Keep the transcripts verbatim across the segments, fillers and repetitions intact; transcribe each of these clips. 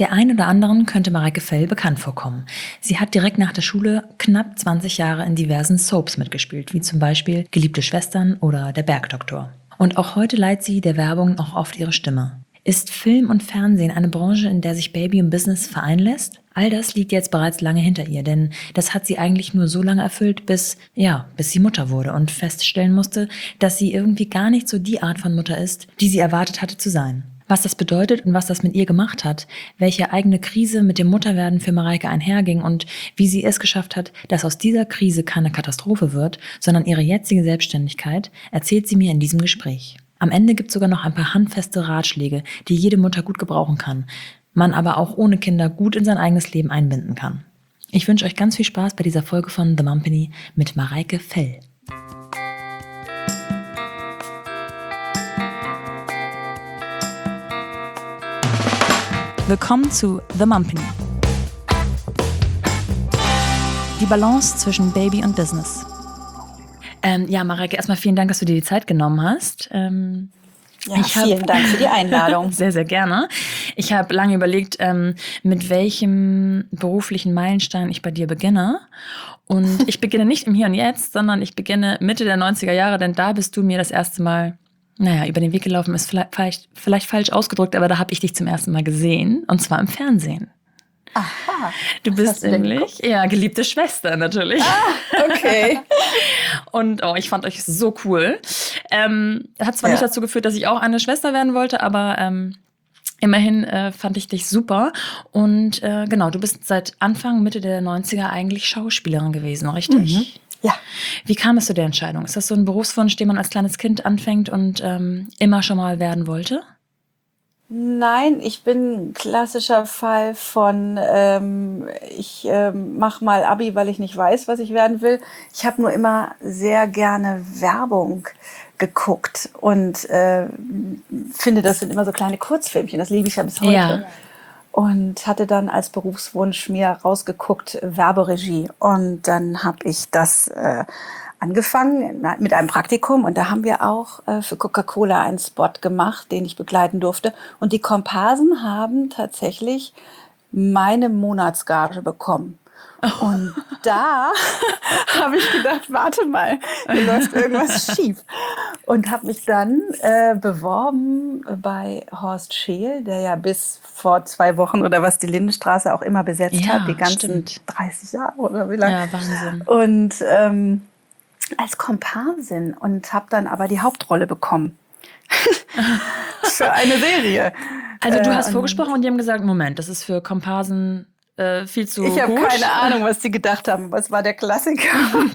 Der einen oder anderen könnte Mareike Fell bekannt vorkommen. Sie hat direkt nach der Schule knapp zwanzig Jahre in diversen Soaps mitgespielt, wie zum Beispiel Geliebte Schwestern oder Der Bergdoktor. Und auch heute leiht sie der Werbung auch oft ihre Stimme. Ist Film und Fernsehen eine Branche, in der sich Baby und Business vereinen lässt? All das liegt jetzt bereits lange hinter ihr, denn das hat sie eigentlich nur so lange erfüllt, bis, ja, bis sie Mutter wurde und feststellen musste, dass sie irgendwie gar nicht so die Art von Mutter ist, die sie erwartet hatte zu sein. Was das bedeutet und was das mit ihr gemacht hat, welche eigene Krise mit dem Mutterwerden für Mareike einherging und wie sie es geschafft hat, dass aus dieser Krise keine Katastrophe wird, sondern ihre jetzige Selbstständigkeit, erzählt sie mir in diesem Gespräch. Am Ende gibt es sogar noch ein paar handfeste Ratschläge, die jede Mutter gut gebrauchen kann, man aber auch ohne Kinder gut in sein eigenes Leben einbinden kann. Ich wünsche euch ganz viel Spaß bei dieser Folge von The Mumpany mit Mareike Fell. Willkommen zu The Mumpany. Die Balance zwischen Baby und Business. Ähm, ja, Mareike, erstmal vielen Dank, dass du dir die Zeit genommen hast. Ähm, ja, ich vielen hab, Dank für die Einladung. Sehr, sehr gerne. Ich habe lange überlegt, ähm, mit welchem beruflichen Meilenstein ich bei dir beginne. Und ich beginne nicht im Hier und Jetzt, sondern ich beginne Mitte der neunziger Jahre, denn da bist du mir das erste Mal, naja, über den Weg gelaufen, ist vielleicht, vielleicht, vielleicht falsch ausgedrückt, aber da habe ich dich zum ersten Mal gesehen, und zwar im Fernsehen. Aha. Du bist nämlich, ja, Geliebte Schwester natürlich. Ah, okay. Und oh, ich fand euch so cool. Ähm, hat zwar ja. nicht dazu geführt, dass ich auch eine Schwester werden wollte, aber ähm, immerhin äh, fand ich dich super. Und äh, genau, du bist seit Anfang, Mitte der neunziger eigentlich Schauspielerin gewesen, richtig? Mhm. Ja. Wie kam es zu der Entscheidung? Ist das so ein Berufswunsch, den man als kleines Kind anfängt und ähm, immer schon mal werden wollte? Nein, ich bin ein klassischer Fall von, ähm, ich ähm, mache mal Abi, weil ich nicht weiß, was ich werden will. Ich habe nur immer sehr gerne Werbung geguckt und äh, finde, das sind immer so kleine Kurzfilmchen, das liebe ich ja bis heute. Ja. Und hatte dann als Berufswunsch mir rausgeguckt, Werberegie. Und dann habe ich das äh, angefangen mit einem Praktikum. Und da haben wir auch äh, für Coca-Cola einen Spot gemacht, den ich begleiten durfte. Und die Komparsen haben tatsächlich meine Monatsgage bekommen. Oh. Und da habe ich gedacht, warte mal, hier läuft irgendwas schief. Und habe mich dann äh, beworben bei Horst Scheel, der ja bis vor zwei Wochen oder was die Lindenstraße auch immer besetzt ja, hat, die ganzen stimmt. dreißig Jahre oder wie lange. Ja, Wahnsinn. Und ähm, als Komparsin und habe dann aber die Hauptrolle bekommen. Für eine Serie. Also du hast äh, vorgesprochen und die haben gesagt, Moment, das ist für Komparsen äh, viel zu Ich habe gut. keine Ahnung, was die gedacht haben, aber es war der Klassiker.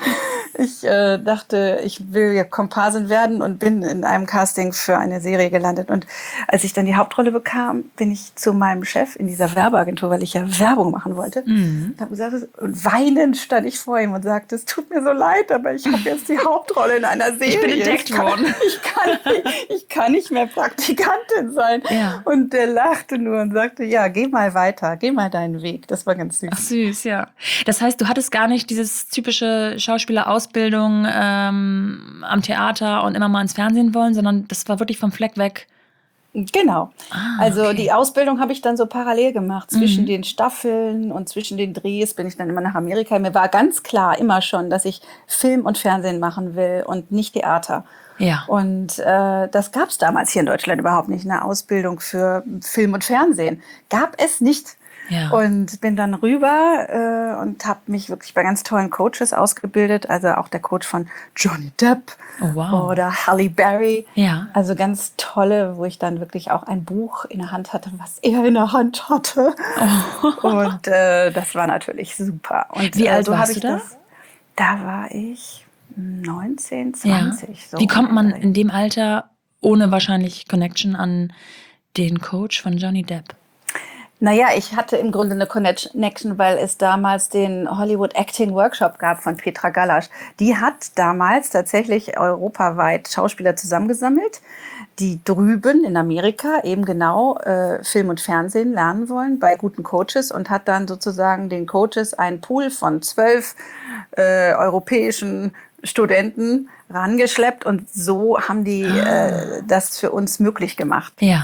Ich äh, dachte, ich will ja Komparsin werden und bin in einem Casting für eine Serie gelandet. Und als ich dann die Hauptrolle bekam, bin ich zu meinem Chef in dieser Werbeagentur, weil ich ja Werbung machen wollte. Mhm. Und, hab gesagt, und weinend stand ich vor ihm und sagte, es tut mir so leid, aber ich habe jetzt die Hauptrolle in einer Serie. Ich bin entdeckt ich kann, worden. Ich kann, nicht, ich kann nicht mehr Praktikantin sein. Ja. Und der lachte nur und sagte, ja, geh mal weiter, geh mal deinen Weg. Das war ganz süß. Ach, süß, ja. Das heißt, du hattest gar nicht dieses typische Schauspielerausbildung Ausbildung ähm, am Theater und immer mal ins Fernsehen wollen, sondern das war wirklich vom Fleck weg. Genau. Ah, also okay. Die Ausbildung habe ich dann so parallel gemacht. Zwischen mhm. den Staffeln und zwischen den Drehs bin ich dann immer nach Amerika. Mir war ganz klar immer schon, dass ich Film und Fernsehen machen will und nicht Theater. Ja. Und äh, das gab es damals hier in Deutschland überhaupt nicht. Eine Ausbildung für Film und Fernsehen gab es nicht. Ja. Und bin dann rüber äh, und habe mich wirklich bei ganz tollen Coaches ausgebildet. Also auch der Coach von Johnny Depp oh, wow. oder Halle Berry. Ja. Also ganz tolle, wo ich dann wirklich auch ein Buch in der Hand hatte, was er in der Hand hatte. Oh. Und äh, das war natürlich super. Und, Wie äh, alt so warst ich du da? Das, da war ich neunzehn, zwanzig. Ja. So Wie kommt man in dem Alter ohne wahrscheinlich Connection an den Coach von Johnny Depp? Naja, ich hatte im Grunde eine Connection, weil es damals den Hollywood Acting Workshop gab von Petra Galasch. Die hat damals tatsächlich europaweit Schauspieler zusammengesammelt, die drüben in Amerika eben genau äh, Film und Fernsehen lernen wollen bei guten Coaches und hat dann sozusagen den Coaches einen Pool von zwölf äh, europäischen Studenten rangeschleppt und so haben die äh, das für uns möglich gemacht. Ja.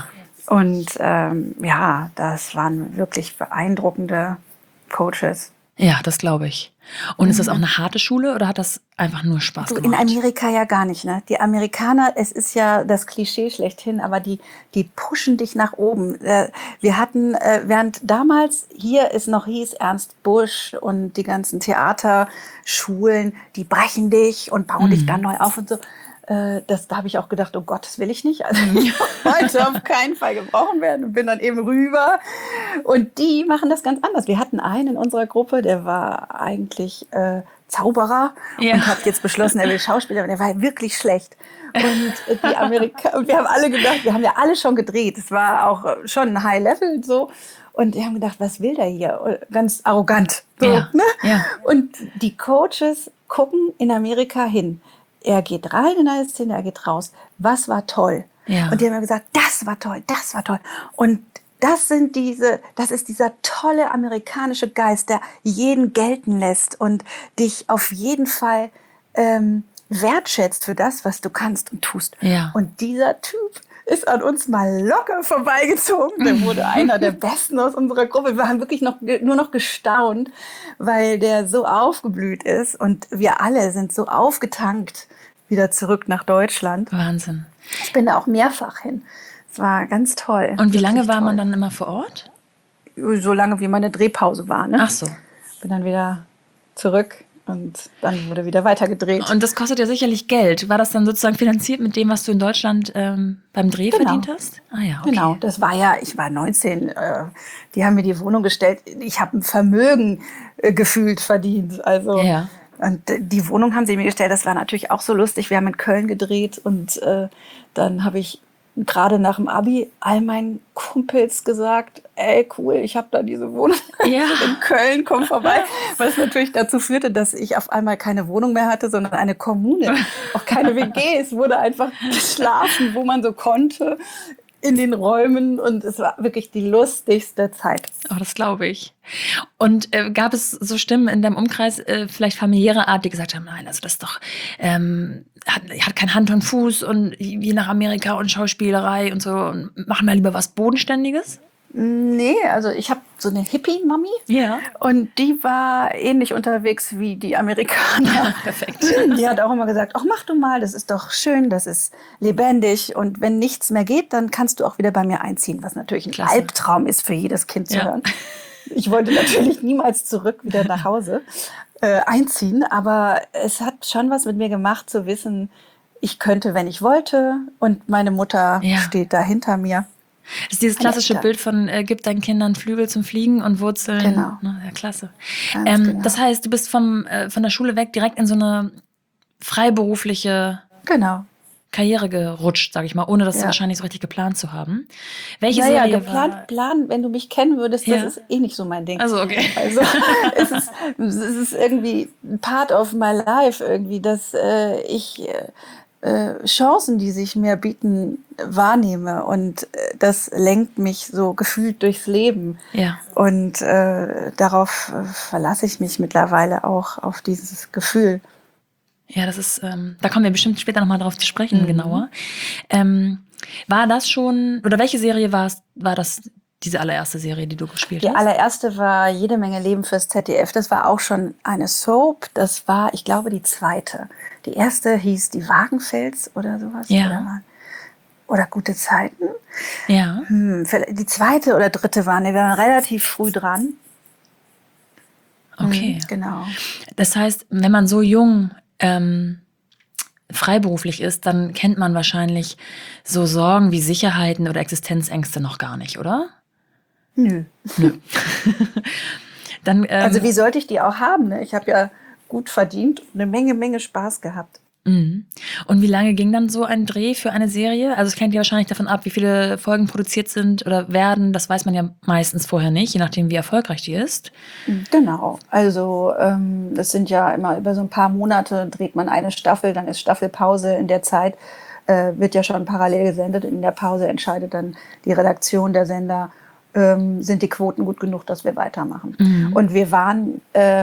Und ähm, ja, das waren wirklich beeindruckende Coaches. Ja, das glaube ich. Und ist das auch eine harte Schule oder hat das einfach nur Spaß Du, in gemacht? Amerika ja gar nicht, ne? Die Amerikaner, es ist ja das Klischee schlechthin, aber die, die pushen dich nach oben. Äh, Wir hatten, äh, während damals hier es noch hieß, Ernst Busch und die ganzen Theaterschulen, die brechen dich und bauen dich dann neu auf und so. Äh, Das, da habe ich auch gedacht, oh Gott, das will ich nicht. Also ich wollte auf keinen Fall gebrochen werden und bin dann eben rüber. Und die machen das ganz anders. Wir hatten einen in unserer Gruppe, der war eigentlich äh, Zauberer Ja. und hat jetzt beschlossen, er will Schauspieler, aber der war wirklich schlecht. Und äh, die Amerikaner, und wir haben alle gedacht, wir haben ja alle schon gedreht. Es war auch äh, schon ein High Level so. Und wir haben gedacht, was will der hier? Ganz arrogant. So, Ja, ne? ja. Und die Coaches gucken in Amerika hin. Er geht rein in eine Szene, er geht raus. Was war toll? Ja. Und die haben mir gesagt, das war toll, das war toll. Und das sind diese, das ist dieser tolle amerikanische Geist, der jeden gelten lässt und dich auf jeden Fall ähm, wertschätzt für das, was du kannst und tust. Ja. Und dieser Typ ist an uns mal locker vorbeigezogen. Der wurde einer der Besten aus unserer Gruppe. Wir haben wirklich noch, nur noch gestaunt, weil der so aufgeblüht ist. Und wir alle sind so aufgetankt wieder zurück nach Deutschland. Wahnsinn. Ich bin da auch mehrfach hin. Es war ganz toll. Und wie lange Wirklich war man toll. dann immer vor Ort? So lange, wie meine Drehpause war. Ne? Ach so. Bin dann wieder zurück und dann wurde wieder weitergedreht. Und das kostet ja sicherlich Geld. War das dann sozusagen finanziert mit dem, was du in Deutschland ähm, beim Dreh Genau. verdient hast? Ah ja, okay. Genau, das war ja, ich war neunzehn, äh, die haben mir die Wohnung gestellt. Ich habe ein Vermögen äh, gefühlt verdient. Also Ja. und äh, die Wohnung haben sie mir gestellt. Das war natürlich auch so lustig. Wir haben in Köln gedreht und äh, dann habe ich gerade nach dem Abi all meinen Kumpels gesagt, ey cool, ich habe da diese Wohnung Ja. in Köln, komm vorbei. Was natürlich dazu führte, dass ich auf einmal keine Wohnung mehr hatte, sondern eine Kommune. Auch keine W G. Es wurde einfach geschlafen, wo man so konnte, in den Räumen. Und es war wirklich die lustigste Zeit. Oh, das glaube ich. Und äh, gab es so Stimmen in deinem Umkreis, äh, vielleicht familiäre Art, die gesagt haben, nein, also das ist doch, ähm, hat, hat kein Hand und Fuß und wie nach Amerika und Schauspielerei und so, und machen wir lieber was Bodenständiges? Nee, also ich habe so eine Hippie-Mami. Ja. Und die war ähnlich unterwegs wie die Amerikaner. Perfekt. Die hat auch immer gesagt, ach mach du mal, das ist doch schön, das ist lebendig. Und wenn nichts mehr geht, dann kannst du auch wieder bei mir einziehen, was natürlich ein Klasse. Albtraum ist für jedes Kind zu Ja. hören. Ich wollte natürlich niemals zurück wieder nach Hause äh, einziehen, aber es hat schon was mit mir gemacht zu wissen, ich könnte, wenn ich wollte, und meine Mutter Ja. steht da hinter mir. Das ist dieses klassische Ja. Bild von, äh, gib deinen Kindern Flügel zum Fliegen und Wurzeln. Genau. Ne? Ja, klasse. Ganz Ähm, genau. Das heißt, du bist vom, äh, von der Schule weg direkt in so eine freiberufliche Genau. Karriere gerutscht, sage ich mal, ohne das Ja. wahrscheinlich so richtig geplant zu haben. Welche Naja, Serie geplant, war... planen, wenn du mich kennen würdest, Ja. das ist eh nicht so mein Ding. Also, okay. Also es ist, es ist irgendwie part of my life irgendwie, dass äh, ich äh, äh, Chancen, die sich mir bieten, wahrnehme, und äh, das lenkt mich so gefühlt durchs Leben. Ja. Und äh, darauf äh, verlasse ich mich mittlerweile auch, auf dieses Gefühl. Ja, das ist, ähm, da kommen wir bestimmt später nochmal drauf zu sprechen, genauer. Ähm, war das schon, oder welche Serie war es, war das diese allererste Serie, die du gespielt Die hast? allererste war Jede Menge Leben fürs Z D F. Das war auch schon eine Soap. Das war, ich glaube, die zweite. Die erste hieß Die Wagenfels oder sowas. Ja. Oder, mal- oder Gute Zeiten. Ja. Hm, vielleicht- die zweite oder dritte waren, die waren relativ früh dran. Okay. Hm, genau. Das heißt, wenn man so jung ähm, freiberuflich ist, dann kennt man wahrscheinlich so Sorgen wie Sicherheiten oder Existenzängste noch gar nicht, oder? Nö. Dann, ähm, Also wie sollte ich die auch haben? Ne? Ich habe ja gut verdient und eine Menge, Menge Spaß gehabt. mhm. Und wie lange ging dann so ein Dreh für eine Serie? Also es hängt ja wahrscheinlich davon ab, wie viele Folgen produziert sind oder werden. Das weiß man ja meistens vorher nicht, je nachdem, wie erfolgreich die ist. Genau. Also ähm, das sind ja immer über so ein paar Monate dreht man eine Staffel, dann ist Staffelpause. In der Zeit äh, wird ja schon parallel gesendet. In der Pause entscheidet dann die Redaktion der Sender, ähm, sind die Quoten gut genug, dass wir weitermachen. Mhm. Und wir waren,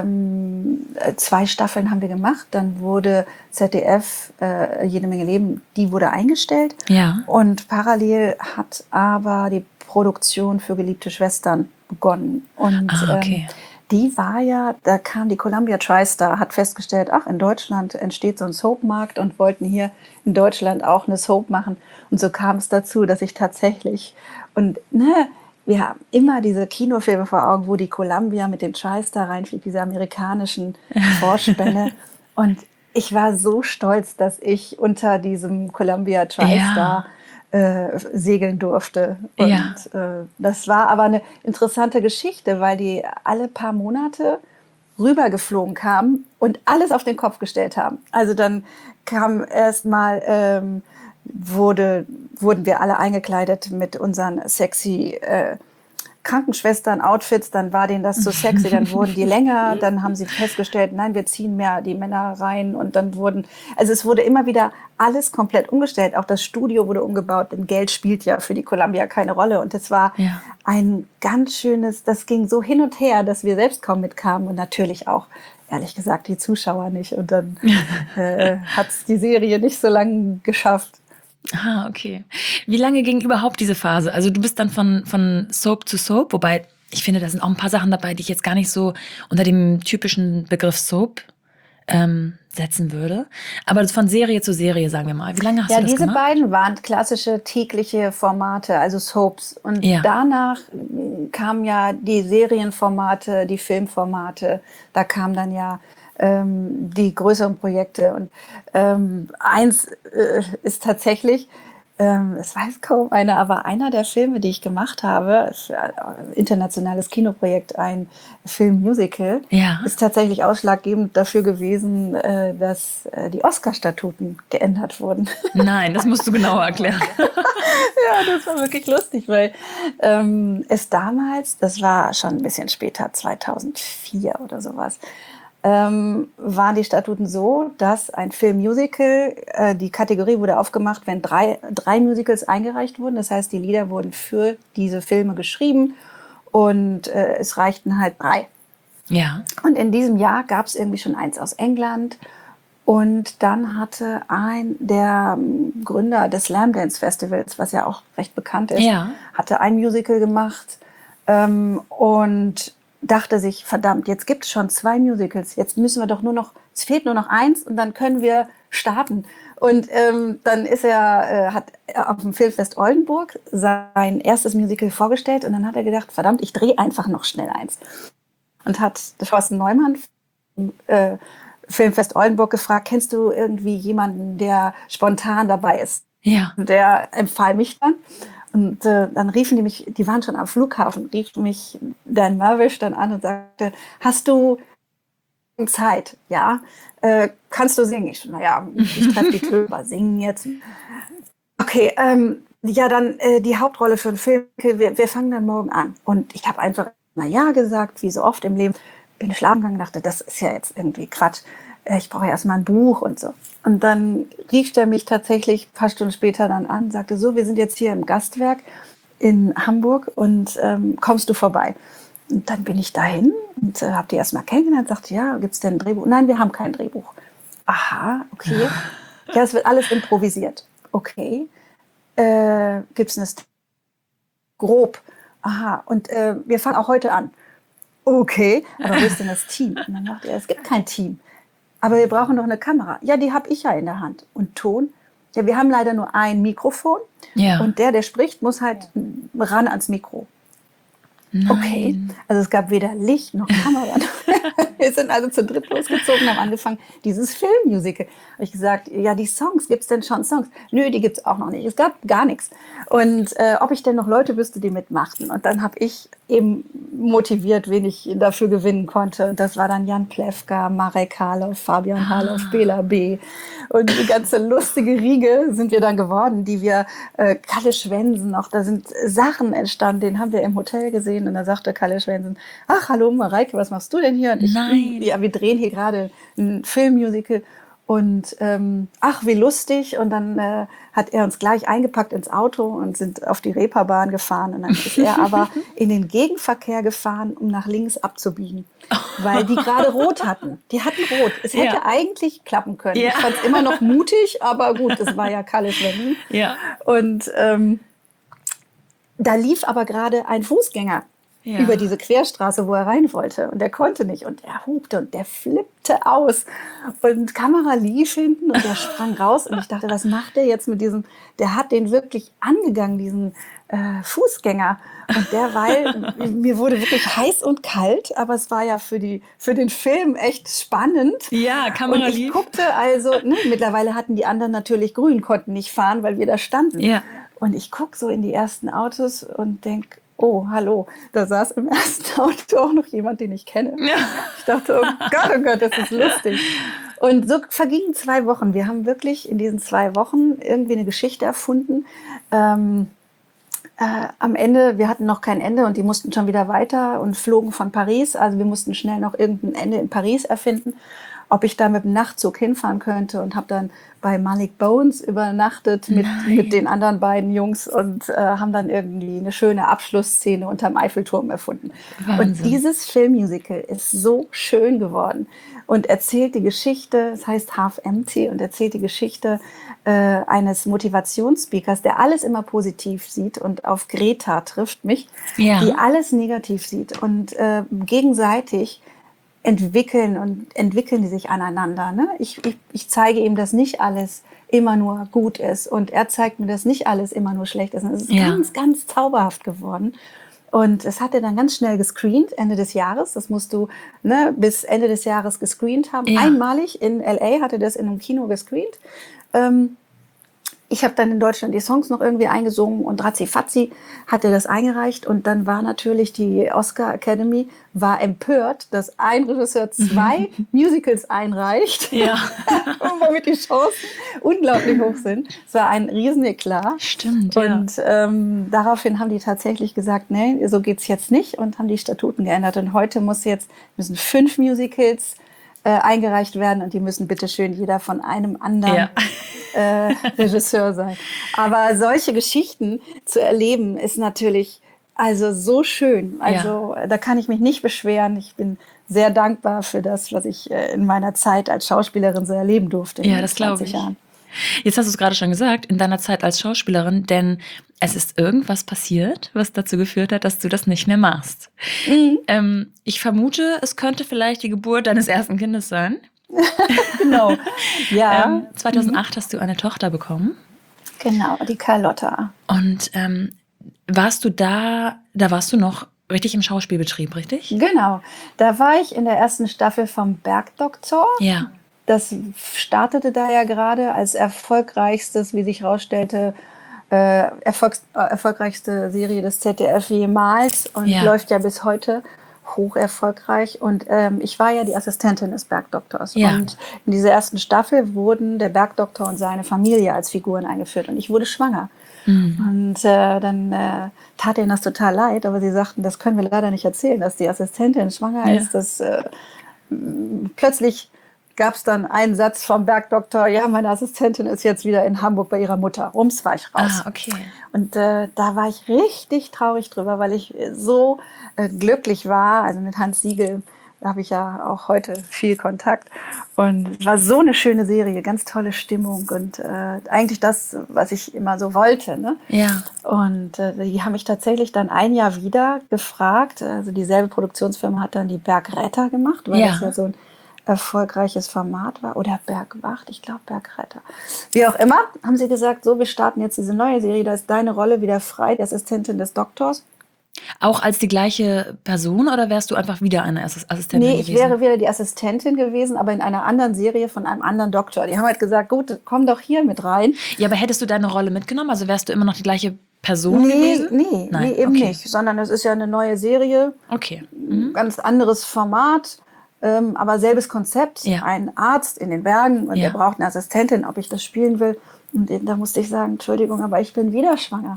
ähm, zwei Staffeln haben wir gemacht, dann wurde Z D F, äh, jede Menge Leben, die wurde eingestellt. Ja. Und parallel hat aber die Produktion für Geliebte Schwestern begonnen. Und Ah, ähm, okay. die war ja, da kam die Columbia TriStar, hat festgestellt, ach, in Deutschland entsteht so ein Soap-Markt und wollten hier in Deutschland auch eine Soap machen. Und so kam es dazu, dass ich tatsächlich, und ne, wir haben immer diese Kinofilme vor Augen, wo die Columbia mit dem TriStar reinfliegt, diese amerikanischen Vorspänne. Und ich war so stolz, dass ich unter diesem Columbia TriStar Ja. äh, segeln durfte. Ja. Und äh, das war aber eine interessante Geschichte, weil die alle paar Monate rübergeflogen kamen und alles auf den Kopf gestellt haben. Also dann kam erst mal, ähm, wurde, wurden wir alle eingekleidet mit unseren sexy äh, Krankenschwestern-Outfits, dann war denen das zu sexy, dann wurden die länger, dann haben sie festgestellt, nein, wir ziehen mehr die Männer rein und dann wurden, also es wurde immer wieder alles komplett umgestellt, auch das Studio wurde umgebaut, denn Geld spielt ja für die Columbia keine Rolle und es war Ja. ein ganz schönes, das ging so hin und her, dass wir selbst kaum mitkamen und natürlich auch, ehrlich gesagt, die Zuschauer nicht und dann äh, hat es die Serie nicht so lange geschafft. Ah, okay. Wie lange ging überhaupt diese Phase? Also du bist dann von, von Soap zu Soap, wobei ich finde, da sind auch ein paar Sachen dabei, die ich jetzt gar nicht so unter dem typischen Begriff Soap ähm, setzen würde. Aber von Serie zu Serie, sagen wir mal. Wie lange hast Ja, du das diese gemacht? beiden waren klassische tägliche Formate, also Soaps. Und Ja. danach mm, kamen ja die Serienformate, die Filmformate. Da kamen dann ja ähm, die größeren Projekte. Und ähm, eins äh, ist tatsächlich, ähm, das weiß kaum einer, aber einer der Filme, die ich gemacht habe, ist ein internationales Kinoprojekt, ein Filmmusical, Ja. ist tatsächlich ausschlaggebend dafür gewesen, äh, dass äh, die Oscar-Statuten geändert wurden. Nein, das musst du genauer erklären. Ja, das war wirklich lustig, weil ähm, es damals, das war schon ein bisschen später, zweitausendvier oder sowas, ähm, waren die Statuten so, dass ein Filmmusical, äh, die Kategorie wurde aufgemacht, wenn drei, drei Musicals eingereicht wurden. Das heißt, die Lieder wurden für diese Filme geschrieben und äh, es reichten halt drei. Ja. Und in diesem Jahr gab es irgendwie schon eins aus England. Und dann hatte ein der ähm, Gründer des Slam Dance Festivals, was ja auch recht bekannt ist, Ja. hatte ein Musical gemacht ähm, und dachte sich, verdammt, jetzt gibt es schon zwei Musicals, jetzt müssen wir doch nur noch, es fehlt nur noch eins und dann können wir starten. Und ähm, dann ist er, äh, hat er auf dem Filmfest Oldenburg sein erstes Musical vorgestellt und dann hat er gedacht, verdammt, ich drehe einfach noch schnell eins. Und hat Thorsten Neumann, äh, Filmfest Oldenburg, gefragt, kennst du irgendwie jemanden, der spontan dabei ist? Ja. Und der empfahl mich dann. Und äh, dann riefen die mich, die waren schon am Flughafen, riefen mich Dan Mervish dann an und sagte, hast du Zeit? Ja. Äh, kannst du singen? Ich so, naja, ich treffe die Töne, aber singen jetzt. Okay, ähm, ja, dann äh, die Hauptrolle für den Film, wir, wir fangen dann morgen an. Und ich habe einfach mal ja gesagt, wie so oft im Leben. Bin schlafen gegangen und dachte, das ist ja jetzt irgendwie Quatsch. Ich brauche erst mal ein Buch und so. Und dann rief er mich tatsächlich ein paar Stunden später dann an und sagte, so, wir sind jetzt hier im Gastwerk in Hamburg und ähm, kommst du vorbei? Und dann bin ich dahin und äh, habe die erst mal kennengelernt und sagte, ja, gibt es denn ein Drehbuch? Nein, wir haben kein Drehbuch. Aha, okay. Ja, es wird alles improvisiert. Okay. Äh, gibt es eine St- grob? Aha, und äh, wir fangen auch heute an. Okay, aber wo ist denn das Team? Und dann dachte er, es gibt kein Team. Aber wir brauchen doch eine Kamera. Ja, die habe ich ja in der Hand. Und Ton? Ja, wir haben leider nur ein Mikrofon. Ja. Und der, der spricht, muss halt ran ans Mikro. Nein. Okay, also es gab weder Licht noch Kamera. Wir sind also zu dritt losgezogen und haben angefangen, dieses Filmmusical. Habe ich gesagt, ja, die Songs, gibt es denn schon Songs? Nö, die gibt es auch noch nicht. Es gab gar nichts. Und äh, ob ich denn noch Leute wüsste, die mitmachten. Und dann habe ich eben motiviert, wen ich dafür gewinnen konnte. Und das war dann Jan Plewka, Marek Harloff, Fabian Ah. Harloff, Bela B. Und die ganze lustige Riege sind wir dann geworden, die wir, äh, Kalle Schwensen, auch da sind Sachen entstanden, den haben wir im Hotel gesehen. Und da sagte Kalle Schwensen, ach, hallo Mareike, was machst du denn hier? Und ich, Nein. ja, wir drehen hier gerade ein Filmmusical. Und ähm, ach, wie lustig. Und dann äh, hat er uns gleich eingepackt ins Auto und sind auf die Reeperbahn gefahren. Und dann ist er aber in den Gegenverkehr gefahren, um nach links abzubiegen, weil die gerade rot hatten. Die hatten rot. Es hätte Ja. eigentlich klappen können. Ja. Ich fand es immer noch mutig, aber gut, das war ja Kalles Berlin. Ja. Und ähm, da lief aber gerade ein Fußgänger Ja. über diese Querstraße, wo er rein wollte. Und er konnte nicht. Und er hupte und der flippte aus. Und Kamera lief hinten und der sprang raus. Und ich dachte, was macht der jetzt mit diesem? Der hat den wirklich angegangen, diesen äh, Fußgänger. Und derweil, mir wurde wirklich heiß und kalt. Aber es war ja für, die, für den Film echt spannend. Ja, Kamera Und ich lief. guckte also, ne, mittlerweile hatten die anderen natürlich grün, konnten nicht fahren, weil wir da standen. Ja. Und ich gucke so in die ersten Autos und denke, oh, hallo, da saß im ersten Auto auch noch jemand, den ich kenne. Ja. Ich dachte, oh Gott, oh Gott, das ist lustig. Und so vergingen zwei Wochen. Wir haben wirklich in diesen zwei Wochen irgendwie eine Geschichte erfunden. Ähm, äh, am Ende, wir hatten noch kein Ende und die mussten schon wieder weiter und flogen von Paris. Also wir mussten schnell noch irgendein Ende in Paris erfinden. Ob ich da mit dem Nachtzug hinfahren könnte und habe dann bei Malik Bones übernachtet mit, mit den anderen beiden Jungs und äh, haben dann irgendwie eine schöne Abschlussszene unterm Eiffelturm erfunden. Wahnsinn. Und dieses Filmmusical ist so schön geworden und erzählt die Geschichte, es heißt Half Empty, und erzählt die Geschichte äh, eines Motivationsspeakers, der alles immer positiv sieht und auf Greta trifft mich, Ja. die alles negativ sieht und äh, gegenseitig entwickeln und entwickeln die sich aneinander. Ne? Ich, ich, ich zeige ihm, dass nicht alles immer nur gut ist und er zeigt mir, dass nicht alles immer nur schlecht ist. Und es ist Ja. ganz, ganz zauberhaft geworden. Und es hat er dann ganz schnell gescreent, Ende des Jahres. Das musst du ne, bis Ende des Jahres gescreent haben. Ja. Einmalig in L A hat er das in einem Kino gescreent. Ähm, Ich habe dann in Deutschland die Songs noch irgendwie eingesungen und ratzifatzi hat er das eingereicht. Und dann war natürlich die Oscar Academy war empört, dass ein Regisseur zwei Musicals einreicht, Ja. womit die Chancen unglaublich hoch sind. Es war ein Rieseneklat. Stimmt, ja. Und ähm, daraufhin haben die tatsächlich gesagt, nee, so geht's jetzt nicht und haben die Statuten geändert. Und heute muss jetzt, müssen fünf Musicals äh, eingereicht werden und die müssen bitteschön jeder von einem anderen Ja. äh, Regisseur sein. Aber solche Geschichten zu erleben, ist natürlich also so schön. Also da kann ich mich nicht beschweren. Ich bin sehr dankbar für das, was ich äh, in meiner Zeit als Schauspielerin so erleben durfte. in Ja, den das glaube zwanzig ich. Jahren. Jetzt hast du es gerade schon gesagt, in deiner Zeit als Schauspielerin, denn es ist irgendwas passiert, was dazu geführt hat, dass du das nicht mehr machst. Mhm. Ähm, ich vermute, es könnte vielleicht die Geburt deines ersten Kindes sein. Genau. Ja, Ähm, zweitausendacht hast du eine Tochter bekommen. genau, die Carlotta. Und ähm, warst du da, da warst du noch richtig im Schauspielbetrieb, richtig? Genau. Da war ich in der ersten Staffel vom Bergdoktor. Ja. Das startete da ja gerade als erfolgreichstes, wie sich herausstellte, äh, Erfolgs äh, erfolgreichste Serie des Z D F jemals und Ja. läuft ja bis heute hoch erfolgreich. Und ähm, ich war ja die Assistentin des Bergdoktors. Ja. Und in dieser ersten Staffel wurden der Bergdoktor und seine Familie als Figuren eingeführt. Und ich wurde schwanger. Mhm. Und äh, dann äh, tat ihnen das total leid, aber sie sagten, das können wir leider nicht erzählen, dass die Assistentin schwanger Ja. ist. Das, äh, m- plötzlich gab es dann einen Satz vom Bergdoktor, ja, meine Assistentin ist jetzt wieder in Hamburg bei ihrer Mutter. Rums war ich raus. Ah, okay. Und äh, da war ich richtig traurig drüber, weil ich so äh, glücklich war. Also mit Hans Siegel, da habe ich ja auch heute viel Kontakt. Und war so eine schöne Serie, ganz tolle Stimmung und äh, eigentlich das, was ich immer so wollte. Ne? Ja. Und äh, die haben mich tatsächlich dann ein Jahr wieder gefragt. Also dieselbe Produktionsfirma hat dann die Bergretter gemacht, weil Ja. das ja so ein erfolgreiches Format war. Oder Bergwacht, ich glaube Bergretter. Wie auch immer, haben sie gesagt, so, wir starten jetzt diese neue Serie, da ist deine Rolle wieder frei, die Assistentin des Doktors. Auch als die gleiche Person oder wärst du einfach wieder eine Assis- Assistentin Nee, ich gewesen? wäre wieder die Assistentin gewesen, aber in einer anderen Serie von einem anderen Doktor. Die haben halt gesagt, gut, komm doch hier mit rein. Ja, aber hättest du deine Rolle mitgenommen? Also wärst du immer noch die gleiche Person Nee, gewesen? nee, Nein, nee, eben okay. nicht. Sondern es ist ja eine neue Serie, Okay. ein ganz anderes Format, ähm, aber selbes Konzept. Ja. Ein Arzt in den Bergen und Ja. er braucht eine Assistentin, ob ich das spielen will. Und da musste ich sagen, Entschuldigung, aber ich bin wieder schwanger.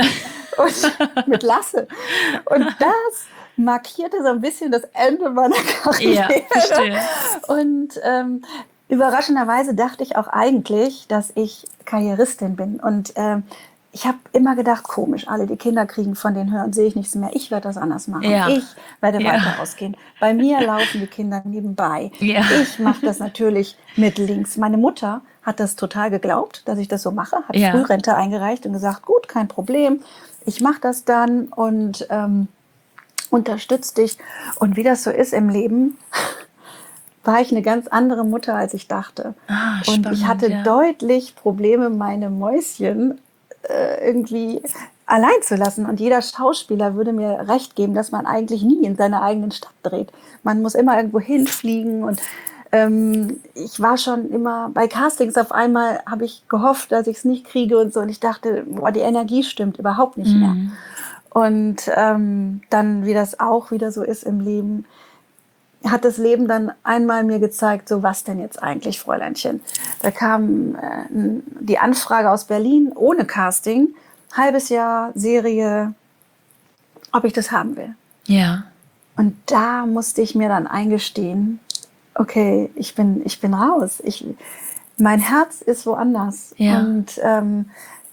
Und mit Lasse. Und das markierte so ein bisschen das Ende meiner Karriere. Ja, verstehe. Und ähm, Überraschenderweise dachte ich auch eigentlich, dass ich Karrieristin bin. Und ähm, ich habe immer gedacht, komisch, alle die Kinder kriegen, von denen hören, sehe ich nichts mehr. Ich werde das anders machen. Ja, Ich werde ja, weiter ausgehen. Bei mir laufen die Kinder nebenbei. ja, Ich mache das natürlich mit links. Meine Mutter hat das total geglaubt, dass ich das so mache, hat ja. Frührente eingereicht und gesagt, gut, kein Problem. Ich mache das dann und ähm, unterstütze dich. Und wie das so ist im Leben, war ich eine ganz andere Mutter, als ich dachte. Ah, Und ich spannend, hatte ja. deutlich Probleme, meine Mäuschen äh, irgendwie allein zu lassen. Und jeder Schauspieler würde mir recht geben, dass man eigentlich nie in seiner eigenen Stadt dreht. Man muss immer irgendwo hinfliegen. Und ähm, ich war schon immer bei Castings, auf einmal habe ich gehofft, dass ich es nicht kriege und so. Und ich dachte, boah, die Energie stimmt überhaupt nicht mehr. Mhm. Und ähm, dann, wie das auch wieder so ist im Leben, hat das Leben dann einmal mir gezeigt, so was denn jetzt eigentlich, Fräuleinchen. Da kam äh, die Anfrage aus Berlin ohne Casting, halbes Jahr Serie, ob ich das haben will. Ja, Und da musste ich mir dann eingestehen, okay, ich bin, ich bin raus. Ich, mein Herz ist woanders. ja. Und ähm,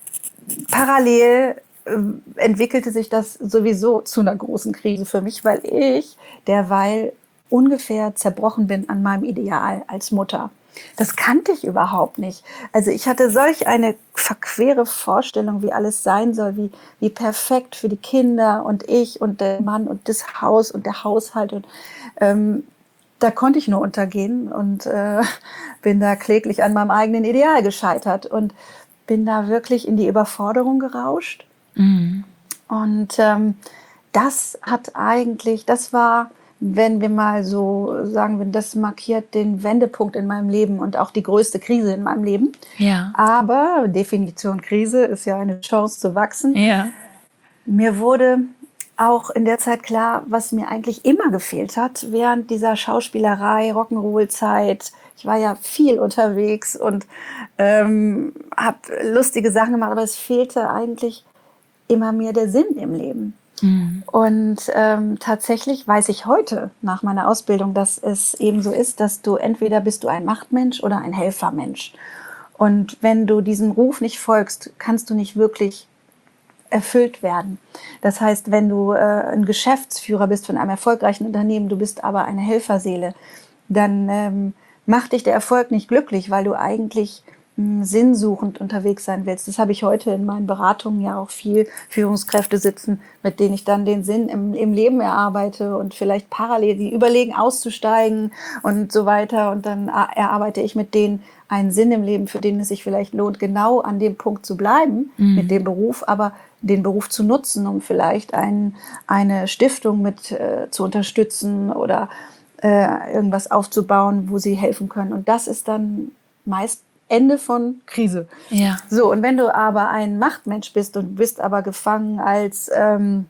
parallel äh, entwickelte sich das sowieso zu einer großen Krise für mich, weil ich derweil ungefähr zerbrochen bin an meinem Ideal als Mutter. Das kannte ich überhaupt nicht. Also ich hatte solch eine verquere Vorstellung, wie alles sein soll, wie, wie perfekt für die Kinder und ich und der Mann und das Haus und der Haushalt. Und ähm, da konnte ich nur untergehen und äh, bin da kläglich an meinem eigenen Ideal gescheitert und bin da wirklich in die Überforderung gerauscht. Mhm. Und ähm, das hat eigentlich, das war, wenn wir mal so sagen, wenn das markiert den Wendepunkt in meinem Leben und auch die größte Krise in meinem Leben. Ja, Aber Definition Krise ist ja eine Chance zu wachsen. ja, Mir wurde auch in der Zeit klar, was mir eigentlich immer gefehlt hat, während dieser Schauspielerei, Rock'n'Roll-Zeit. Ich war ja viel unterwegs und ähm, habe lustige Sachen gemacht, aber es fehlte eigentlich immer mehr der Sinn im Leben. mhm. Und ähm, tatsächlich weiß ich heute nach meiner Ausbildung, dass es eben so ist, dass du entweder bist du ein Machtmensch oder ein Helfermensch. Und wenn du diesem Ruf nicht folgst, kannst du nicht wirklich erfüllt werden. Das heißt, wenn du äh, ein Geschäftsführer bist von einem erfolgreichen Unternehmen, du bist aber eine Helferseele, dann ähm, macht dich der Erfolg nicht glücklich, weil du eigentlich mh, sinnsuchend unterwegs sein willst. Das habe ich heute in meinen Beratungen ja auch viel. Führungskräfte sitzen, mit denen ich dann den Sinn im, im Leben erarbeite und vielleicht parallel, die überlegen auszusteigen und so weiter. Und dann erarbeite ich mit denen einen Sinn im Leben, für den es sich vielleicht lohnt, genau an dem Punkt zu bleiben, Mhm. mit dem Beruf, aber den Beruf zu nutzen, um vielleicht ein, eine Stiftung mit äh, zu unterstützen oder äh, irgendwas aufzubauen, wo sie helfen können. Und das ist dann meist Ende von Krise. Ja, So, und wenn du aber ein Machtmensch bist und bist aber gefangen als ähm,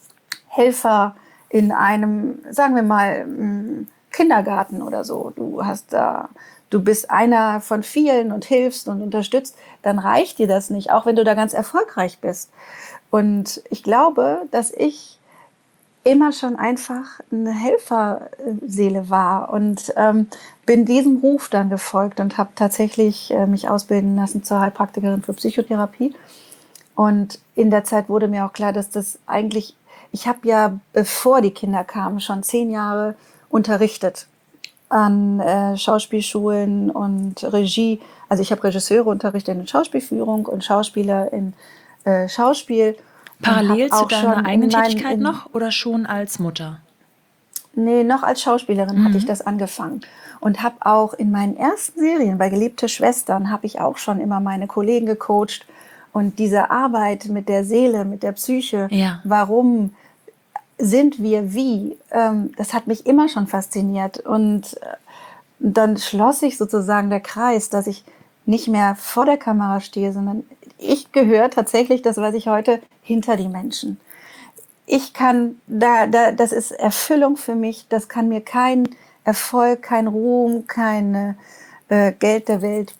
Helfer in einem, sagen wir mal, m, Kindergarten oder so, du hast da, du bist einer von vielen und hilfst und unterstützt, dann reicht dir das nicht, auch wenn du da ganz erfolgreich bist. Und ich glaube, dass ich immer schon einfach eine Helferseele war und ähm, bin diesem Ruf dann gefolgt und habe tatsächlich äh, mich ausbilden lassen zur Heilpraktikerin für Psychotherapie. Und in der Zeit wurde mir auch klar, dass das eigentlich, ich habe ja, bevor die Kinder kamen, schon zehn Jahre unterrichtet an äh, Schauspielschulen und Regie. Also ich habe Regisseure unterrichtet in Schauspielführung und Schauspieler in äh, Schauspiel. parallel zu deiner eigenen in meinen, Tätigkeit in, noch oder schon als Mutter? Nee, noch als Schauspielerin Mhm. hatte ich das angefangen. Und habe auch in meinen ersten Serien, bei Geliebte Schwestern, habe ich auch schon immer meine Kollegen gecoacht. Und diese Arbeit mit der Seele, mit der Psyche, Ja. warum sind wir wie, ähm, das hat mich immer schon fasziniert. Und äh, dann schloss sich sozusagen der Kreis, dass ich nicht mehr vor der Kamera stehe, sondern ich gehöre tatsächlich, das weiß ich heute, hinter die Menschen. Ich kann, da, da, das ist Erfüllung für mich, das kann mir kein Erfolg, kein Ruhm, kein äh, Geld der Welt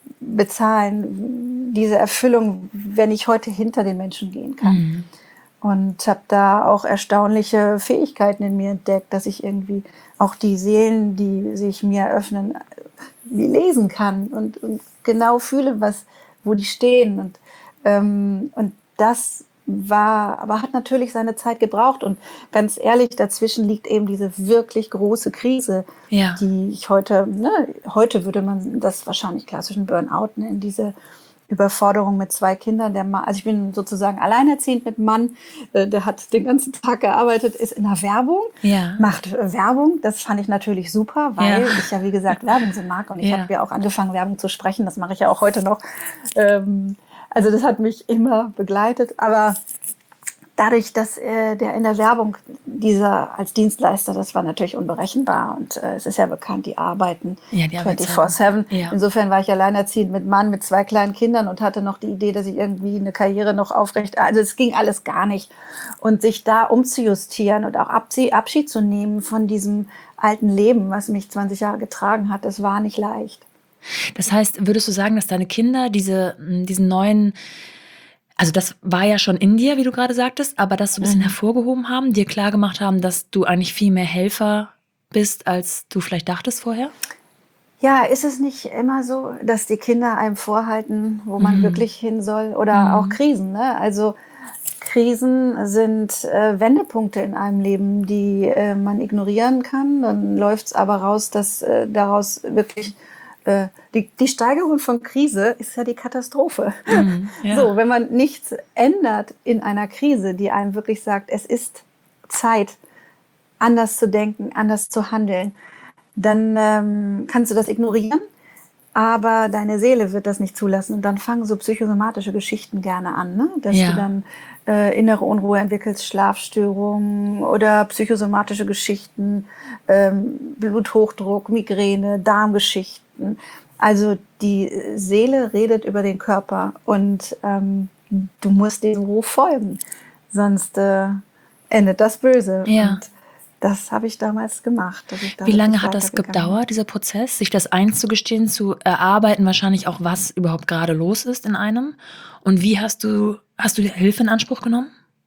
bezahlen. Diese Erfüllung, wenn ich heute hinter den Menschen gehen kann. Mhm. Und habe da auch erstaunliche Fähigkeiten in mir entdeckt, dass ich irgendwie auch die Seelen, die sich mir öffnen, wie lesen kann und, und genau fühle, was, wo die stehen. Und, ähm, und das war, aber hat natürlich seine Zeit gebraucht. Und ganz ehrlich, dazwischen liegt eben diese wirklich große Krise, Ja. die ich heute, ne, heute würde man das wahrscheinlich klassischen Burnout nennen, diese Überforderung mit zwei Kindern. Der Mann, also ich bin sozusagen alleinerziehend mit einem Mann, äh, der hat den ganzen Tag gearbeitet, ist in der Werbung, Ja. macht äh, Werbung. Das fand ich natürlich super, weil Ja. ich ja, wie gesagt, Werbung so mag. Und ich Ja. habe ja auch angefangen, Werbung zu sprechen. Das mache ich ja auch heute noch. Ähm, also das hat mich immer begleitet. Aber dadurch, dass äh, der in der Werbung, dieser als Dienstleister, das war natürlich unberechenbar. Und äh, es ist ja bekannt, die arbeiten Ja, die vierundzwanzig sieben. Ja. Insofern war ich alleinerziehend mit Mann, mit zwei kleinen Kindern und hatte noch die Idee, dass ich irgendwie eine Karriere noch aufrecht... Also es ging alles gar nicht. Und sich da umzujustieren und auch Abschied zu nehmen von diesem alten Leben, was mich zwanzig Jahre getragen hat, das war nicht leicht. Das heißt, würdest du sagen, dass deine Kinder diese, diesen neuen, also das war ja schon in dir, wie du gerade sagtest, aber das so ein bisschen Mhm. hervorgehoben haben, dir klargemacht haben, dass du eigentlich viel mehr Helfer bist, als du vielleicht dachtest vorher? Ja, ist es nicht immer so, dass die Kinder einem vorhalten, wo man Mhm. wirklich hin soll? Oder Mhm. auch Krisen, ne? Also Krisen sind äh, Wendepunkte in einem Leben, die äh, man ignorieren kann. Dann läuft es aber raus, dass äh, daraus wirklich äh, die, die Steigerung von Krise ist ja die Katastrophe. Mhm, ja. So, wenn man nichts ändert in einer Krise, die einem wirklich sagt, es ist Zeit, anders zu denken, anders zu handeln, dann ähm, kannst du das ignorieren, aber deine Seele wird das nicht zulassen. Und dann fangen so psychosomatische Geschichten gerne an, ne? Dass Ja. du dann äh, innere Unruhe entwickelst, Schlafstörungen oder psychosomatische Geschichten, ähm, Bluthochdruck, Migräne, Darmgeschichten. Also die Seele redet über den Körper und ähm, du musst diesem Ruf folgen, sonst äh, endet das böse. Ja. Und das habe ich damals gemacht. Dass ich da Wie lange wirklich hat das weitergegangen bin. gedauert, dieser Prozess, sich das einzugestehen, zu erarbeiten, wahrscheinlich auch, was überhaupt gerade los ist in einem? Und wie hast du, hast du Hilfe in Anspruch genommen?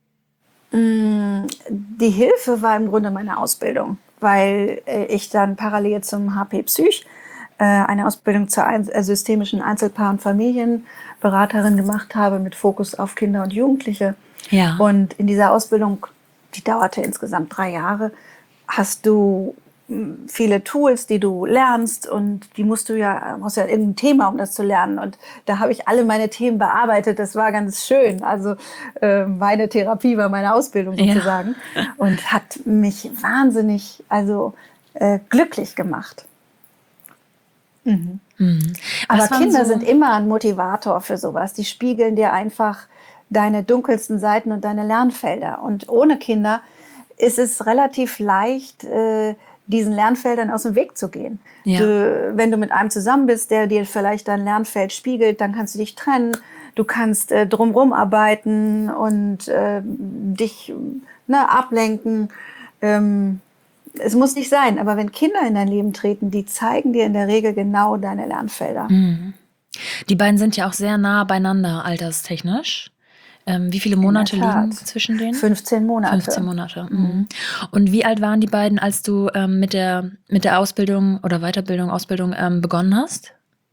Die Hilfe war im Grunde meine Ausbildung, weil äh, ich dann parallel zum H P Psych äh, eine Ausbildung zur ein äh, systemischen Einzelpaar- und Familienberaterin gemacht habe mit Fokus auf Kinder und Jugendliche. Ja. Und in dieser Ausbildung, die dauerte insgesamt drei Jahre, hast du mh, viele Tools, die du lernst und die musst du ja, brauchst ja irgendein Thema, um das zu lernen. Und da habe ich alle meine Themen bearbeitet. Das war ganz schön. Also äh, meine Therapie war meine Ausbildung Ja. sozusagen und hat mich wahnsinnig, also äh, glücklich gemacht. Mhm. Mhm. Aber Was waren Kinder so- sind immer ein Motivator für sowas. Die spiegeln dir einfach deine dunkelsten Seiten und deine Lernfelder. Und ohne Kinder ist es relativ leicht, äh, diesen Lernfeldern aus dem Weg zu gehen. Ja. Du, wenn du mit einem zusammen bist, der dir vielleicht dein Lernfeld spiegelt, dann kannst du dich trennen. Du kannst äh, drumherum arbeiten und äh, dich ne, ablenken. Ähm, es muss nicht sein, aber wenn Kinder in dein Leben treten, die zeigen dir in der Regel genau deine Lernfelder. Mhm. Die beiden sind ja auch sehr nah beieinander, alterstechnisch. Ähm, wie viele Monate In der Tat. liegen zwischen denen? fünfzehn Monate. fünfzehn Monate. Mhm. Und wie alt waren die beiden, als du ähm, mit der, mit der Ausbildung oder Weiterbildung, Ausbildung ähm, begonnen hast?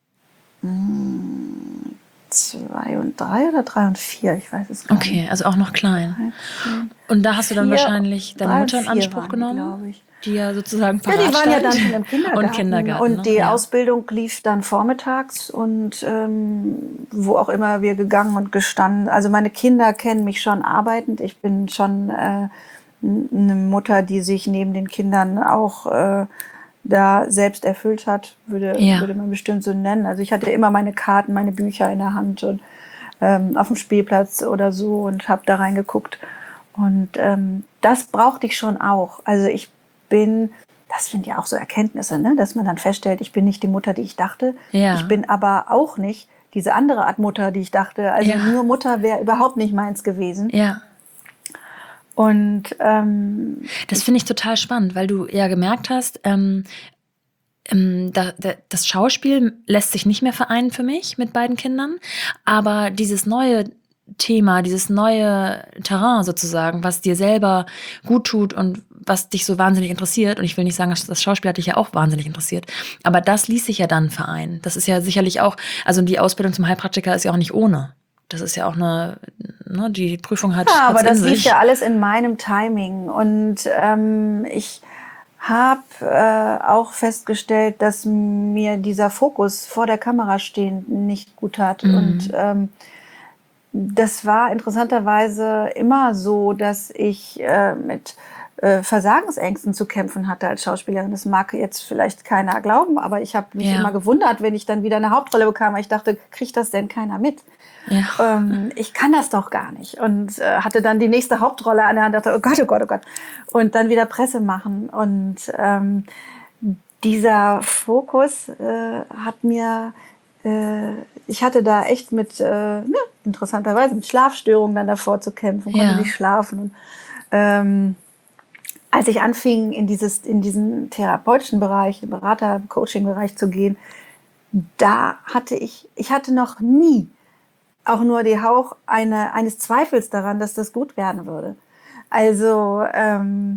Zwei und drei oder drei und vier, ich weiß es gar nicht. Okay, also auch noch klein. Und da hast du dann Vier, wahrscheinlich deine drei Mutter in und vier Anspruch waren die, genommen, glaube ich. die ja sozusagen Ja, parat die waren ja stand. dann schon im Kindergarten. Und Kindergarten. Und ne? die ja. Ausbildung lief dann vormittags und ähm, wo auch immer wir gegangen und gestanden. Also meine Kinder kennen mich schon arbeitend. Ich bin schon äh, eine Mutter, die sich neben den Kindern auch äh, da selbst erfüllt hat, würde, Ja. würde man bestimmt so nennen. Also ich hatte immer meine Karten, meine Bücher in der Hand und ähm, auf dem Spielplatz oder so und habe da reingeguckt. Und ähm, das brauchte ich schon auch. Also ich bin, das sind ja auch so Erkenntnisse, ne? Dass man dann feststellt, ich bin nicht die Mutter, die ich dachte. Ja. Ich bin aber auch nicht diese andere Art Mutter, die ich dachte. Also Ja. nur Mutter wäre überhaupt nicht meins gewesen. Ja. Und ähm, Das finde ich total spannend, weil du ja gemerkt hast, ähm, ähm, da, da, das Schauspiel lässt sich nicht mehr vereinen für mich mit beiden Kindern, aber dieses neue, Thema, dieses neue Terrain sozusagen, was dir selber gut tut und was dich so wahnsinnig interessiert. Und ich will nicht sagen, dass das Schauspiel hat dich ja auch wahnsinnig interessiert, aber das ließ sich ja dann vereinen. Das ist ja sicherlich auch, also die Ausbildung zum Heilpraktiker ist ja auch nicht ohne. Das ist ja auch eine, ne, die Prüfung hat, Ja, hat's aber in das lief sich. ja alles in meinem Timing. Und ähm, ich habe äh, auch festgestellt, dass mir dieser Fokus vor der Kamera stehen nicht gut tat. Mhm. Und ähm, das war interessanterweise immer so, dass ich äh, mit äh, Versagensängsten zu kämpfen hatte als Schauspielerin. Das mag jetzt vielleicht keiner glauben, aber ich habe mich Ja. immer gewundert, wenn ich dann wieder eine Hauptrolle bekam. Weil ich dachte, kriegt das denn keiner mit? Ja. Ähm, ich kann das doch gar nicht. Und äh, hatte dann die nächste Hauptrolle an der Hand, dachte, oh Gott, oh Gott, oh Gott. Und dann wieder Presse machen. Und ähm, dieser Fokus äh, hat mir, äh, ich hatte da echt mit, äh, ne, interessanterweise mit Schlafstörungen dann davor zu kämpfen, konnte Ja. nicht schlafen. Und, ähm, als ich anfing, in, dieses, in diesen therapeutischen Bereich, den Berater-Coaching-Bereich zu gehen, da hatte ich, ich hatte noch nie auch nur die Hauch eine, eines Zweifels daran, dass das gut werden würde. Also ähm,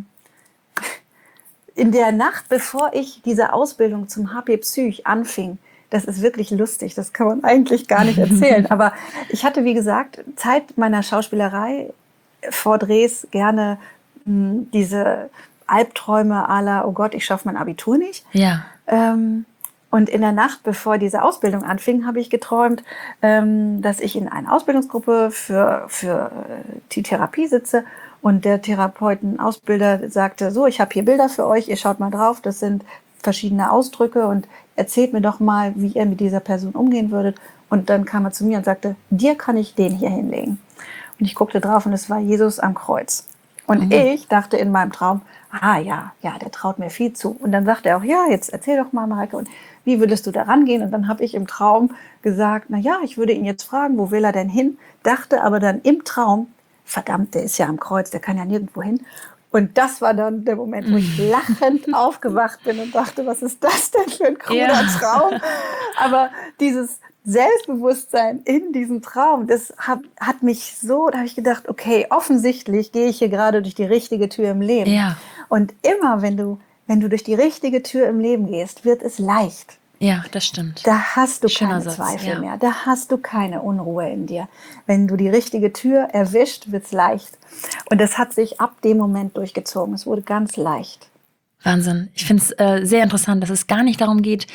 in der Nacht, bevor ich diese Ausbildung zum H P Psych anfing, das ist wirklich lustig, das kann man eigentlich gar nicht erzählen, aber ich hatte, wie gesagt, Zeit meiner Schauspielerei vor Drehs gerne mh, diese Albträume à la, oh Gott, ich schaffe mein Abitur nicht. Ja. Ähm, und in der Nacht, bevor diese Ausbildung anfing, habe ich geträumt, ähm, dass ich in einer Ausbildungsgruppe für, für äh, die Therapie sitze und der Therapeuten-Ausbilder sagte, so, ich habe hier Bilder für euch, ihr schaut mal drauf, das sind verschiedene Ausdrücke und erzählt mir doch mal, wie ihr mit dieser Person umgehen würdet. Und dann kam er zu mir und sagte, dir kann ich den hier hinlegen. Und ich guckte drauf und es war Jesus am Kreuz. Und Mhm. ich dachte in meinem Traum, ah ja, ja, der traut mir viel zu. Und dann sagte er auch, ja, jetzt erzähl doch mal, Mareike, und wie würdest du da rangehen? Und dann habe ich im Traum gesagt, na ja, ich würde ihn jetzt fragen, wo will er denn hin? Dachte aber dann im Traum, verdammt, der ist ja am Kreuz, der kann ja nirgendwo hin. Und das war dann der Moment, wo ich lachend aufgewacht bin und dachte, was ist das denn für ein kruder Ja. Traum? Aber dieses Selbstbewusstsein in diesem Traum, das hat, hat mich so, da habe ich gedacht, okay, offensichtlich gehe ich hier gerade durch die richtige Tür im Leben. Ja. Und immer, wenn du, wenn du durch die richtige Tür im Leben gehst, wird es leicht. Ja, das stimmt. Da hast du Schöner keine Satz, Zweifel ja. mehr. Da hast du keine Unruhe in dir. Wenn du die richtige Tür erwischt, wird's leicht. Und das hat sich ab dem Moment durchgezogen. Es wurde ganz leicht. Wahnsinn. Ich finde es äh, sehr interessant, dass es gar nicht darum geht,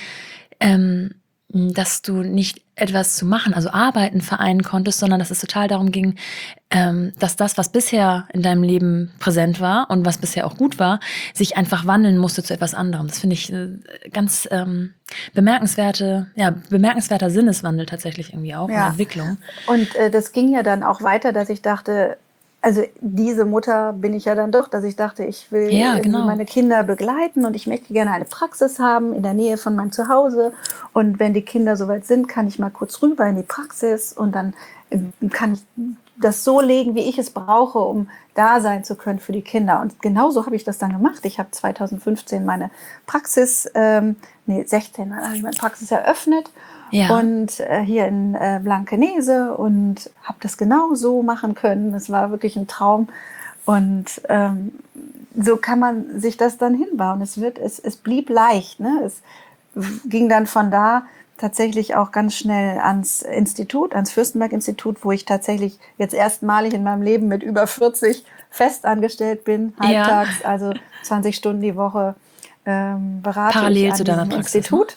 ähm, dass du nicht etwas zu machen, also Arbeiten vereinen konntest, sondern dass es total darum ging, ähm, dass das, was bisher in deinem Leben präsent war und was bisher auch gut war, sich einfach wandeln musste zu etwas anderem. Das finde ich äh, ganz ähm, bemerkenswerte, ja, bemerkenswerter Sinneswandel tatsächlich irgendwie auch, Ja. und Entwicklung. Und äh, das ging ja dann auch weiter, dass ich dachte, also diese Mutter bin ich ja dann doch, dass ich dachte, ich will Ja, irgendwie genau. meine Kinder begleiten und ich möchte gerne eine Praxis haben in der Nähe von meinem Zuhause. Und wenn die Kinder soweit sind, kann ich mal kurz rüber in die Praxis und dann äh, kann ich das so legen, wie ich es brauche, um da sein zu können für die Kinder. Und genauso habe ich das dann gemacht. Ich habe zweitausendfünfzehn meine Praxis, ähm, nee, sechzehn habe ich meine Praxis eröffnet. Ja. Und äh, hier in äh, Blankenese und habe das genau so machen können. Das war wirklich ein Traum. Und ähm, so kann man sich das dann hinbauen. Es wird, es, es blieb leicht. Ne? Es ging dann von da tatsächlich auch ganz schnell ans Institut, ans Fürstenberg-Institut, wo ich tatsächlich jetzt erstmalig in meinem Leben mit über vierzig festangestellt bin, Ja. halbtags, also zwanzig Stunden die Woche ähm, berate Parallel ich an zu deiner diesem Praxis, Institut.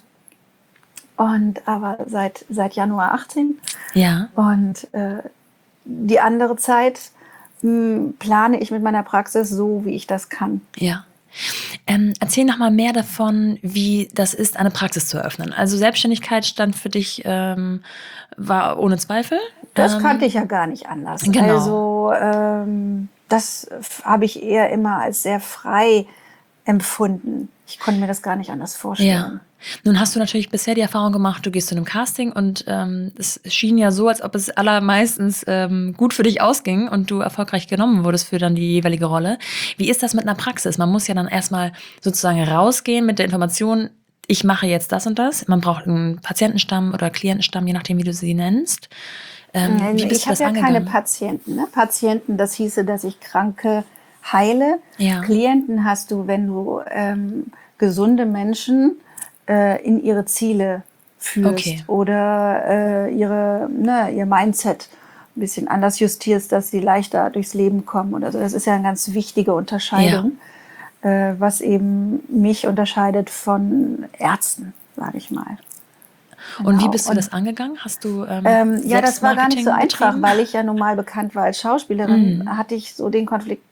Und aber seit, seit Januar achtzehn. Ja. Und äh, die andere Zeit mh, plane ich mit meiner Praxis so, wie ich das kann. Ja. Ähm, erzähl noch mal mehr davon, wie das ist, eine Praxis zu eröffnen. Also Selbstständigkeit stand für dich, ähm, war ohne Zweifel. Das ähm, kannte ich ja gar nicht anders. Genau. Also ähm, das habe ich eher immer als sehr frei empfunden. Ich konnte mir das gar nicht anders vorstellen. Ja. Nun hast du natürlich bisher die Erfahrung gemacht, du gehst zu einem Casting und ähm, es schien ja so, als ob es allermeistens ähm, gut für dich ausging und du erfolgreich genommen wurdest für dann die jeweilige Rolle. Wie ist das mit einer Praxis? Man muss ja dann erstmal sozusagen rausgehen mit der Information, ich mache jetzt das und das. Man braucht einen Patientenstamm oder Klientenstamm, je nachdem, wie du sie nennst. Ähm, wie bist Ich du habe das ja keine angegangen? Patienten. Ne? Patienten, das hieße, dass ich Kranke heile. Ja, Klienten hast du, wenn du ähm, gesunde Menschen äh, in ihre Ziele okay. führst oder äh, ihre, ne, ihr Mindset ein bisschen anders justierst, dass sie leichter durchs Leben kommen oder so. Das ist ja eine ganz wichtige Ja. Unterscheidung, äh, was eben mich unterscheidet von Ärzten, sage ich mal. Und wie Genau. bist du Und das angegangen? Hast du ähm, ähm, ja, das war gar nicht so Selbstmarketing einfach, betrieben? weil ich ja normal bekannt war als Schauspielerin, Mhm. hatte ich so den Konflikt,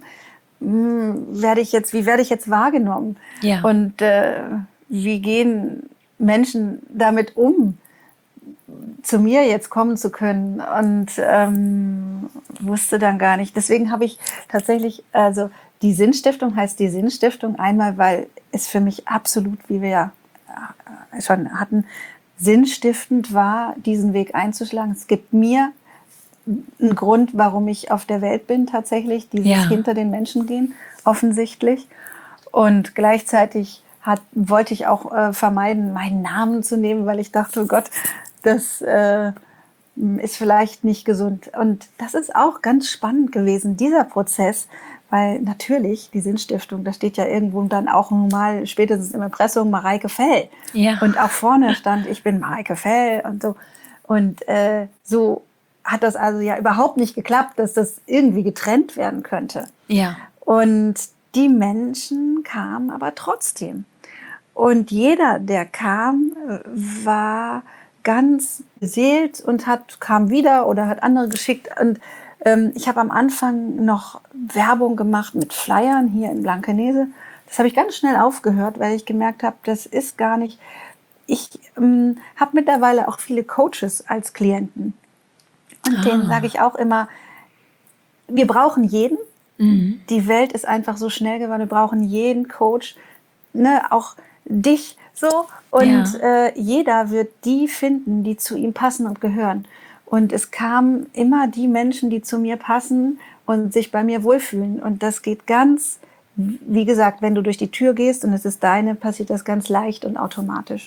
hm, werde ich jetzt, wie werde ich jetzt wahrgenommen? Ja, Und äh, wie gehen Menschen damit um, zu mir jetzt kommen zu können? Und ähm, wusste dann gar nicht. Deswegen habe ich tatsächlich, also die Sinnstiftung heißt die Sinnstiftung einmal, weil es für mich absolut, wie wir ja äh, schon hatten, sinnstiftend war, diesen Weg einzuschlagen. Es gibt mir einen Grund, warum ich auf der Welt bin, tatsächlich, dieses ja. hinter den Menschen gehen, offensichtlich. Und gleichzeitig hat, wollte ich auch äh, vermeiden, meinen Namen zu nehmen, weil ich dachte, oh Gott, das äh, ist vielleicht nicht gesund. Und das ist auch ganz spannend gewesen, dieser Prozess, weil natürlich die Sinnstiftung, da steht ja irgendwo dann auch mal spätestens im Impressum Mareike Fell. Ja, Und auch vorne stand, ich bin Mareike Fell und so. Und äh, so hat das also ja überhaupt nicht geklappt, dass das irgendwie getrennt werden könnte. ja, Und die Menschen kamen aber trotzdem. Und jeder, der kam, war ganz beseelt und hat, kam wieder oder hat andere geschickt. Und ähm, ich habe am Anfang noch Werbung gemacht mit Flyern hier in Blankenese. Das habe ich ganz schnell aufgehört, weil ich gemerkt habe, das ist gar nicht. Ich ähm, habe mittlerweile auch viele Coaches als Klienten. Und denen sage ah, ich auch immer, wir brauchen jeden. mhm. Die Welt ist einfach so schnell geworden. Wir brauchen jeden Coach, ne, auch dich so. Und Ja, äh, jeder wird die finden, die zu ihm passen und gehören. Und es kamen immer die Menschen, die zu mir passen und sich bei mir wohlfühlen. Und das geht ganz, wie gesagt, wenn du durch die Tür gehst und es ist deine, passiert das ganz leicht und automatisch.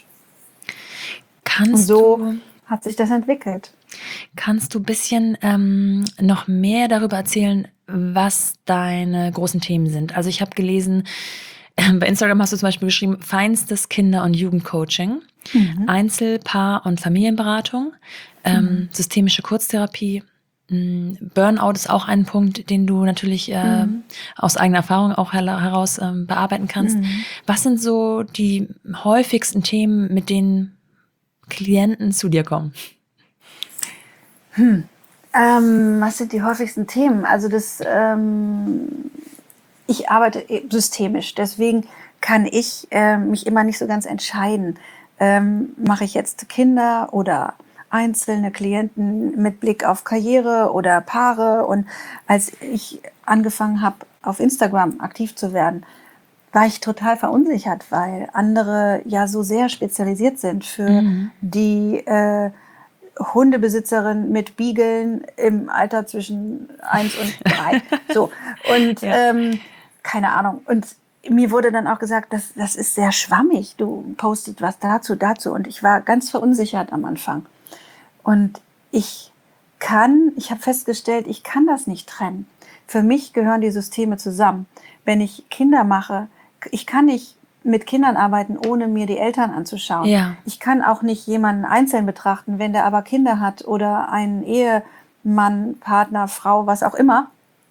Und kannst so du, hat sich das entwickelt. kannst du ein bisschen ähm, noch mehr darüber erzählen, was deine großen Themen sind? Also ich habe gelesen, ähm, bei Instagram hast du zum Beispiel geschrieben, feinstes Kinder- und Jugendcoaching, Mhm. Einzel-, Paar- und Familienberatung, ähm, Mhm. systemische Kurztherapie. mh, Burnout ist auch ein Punkt, den du natürlich äh, Mhm. aus eigener Erfahrung auch her- heraus ähm, bearbeiten kannst. Mhm. Was sind so die häufigsten Themen, mit denen Klienten zu dir kommen? Ähm, was sind die häufigsten Themen? Also das, ähm, ich arbeite e- systemisch, deswegen kann ich äh, mich immer nicht so ganz entscheiden. Ähm, mache ich jetzt Kinder oder einzelne Klienten mit Blick auf Karriere oder Paare? Und als ich angefangen habe, auf Instagram aktiv zu werden, war ich total verunsichert, weil andere ja so sehr spezialisiert sind für Mhm. die äh, Hundebesitzerin mit Beageln im Alter zwischen eins und drei. So. Und Ja. ähm, keine Ahnung. Und mir wurde dann auch gesagt, das, das ist sehr schwammig. Du postet was dazu, dazu. Und ich war ganz verunsichert am Anfang. Und ich kann, ich habe festgestellt, ich kann das nicht trennen. Für mich gehören die Systeme zusammen. Wenn ich Kinder mache, ich kann nicht mit Kindern arbeiten, ohne mir die Eltern anzuschauen. Ja. Ich kann auch nicht jemanden einzeln betrachten, wenn der aber Kinder hat oder einen Ehemann, Partner, Frau, was auch immer.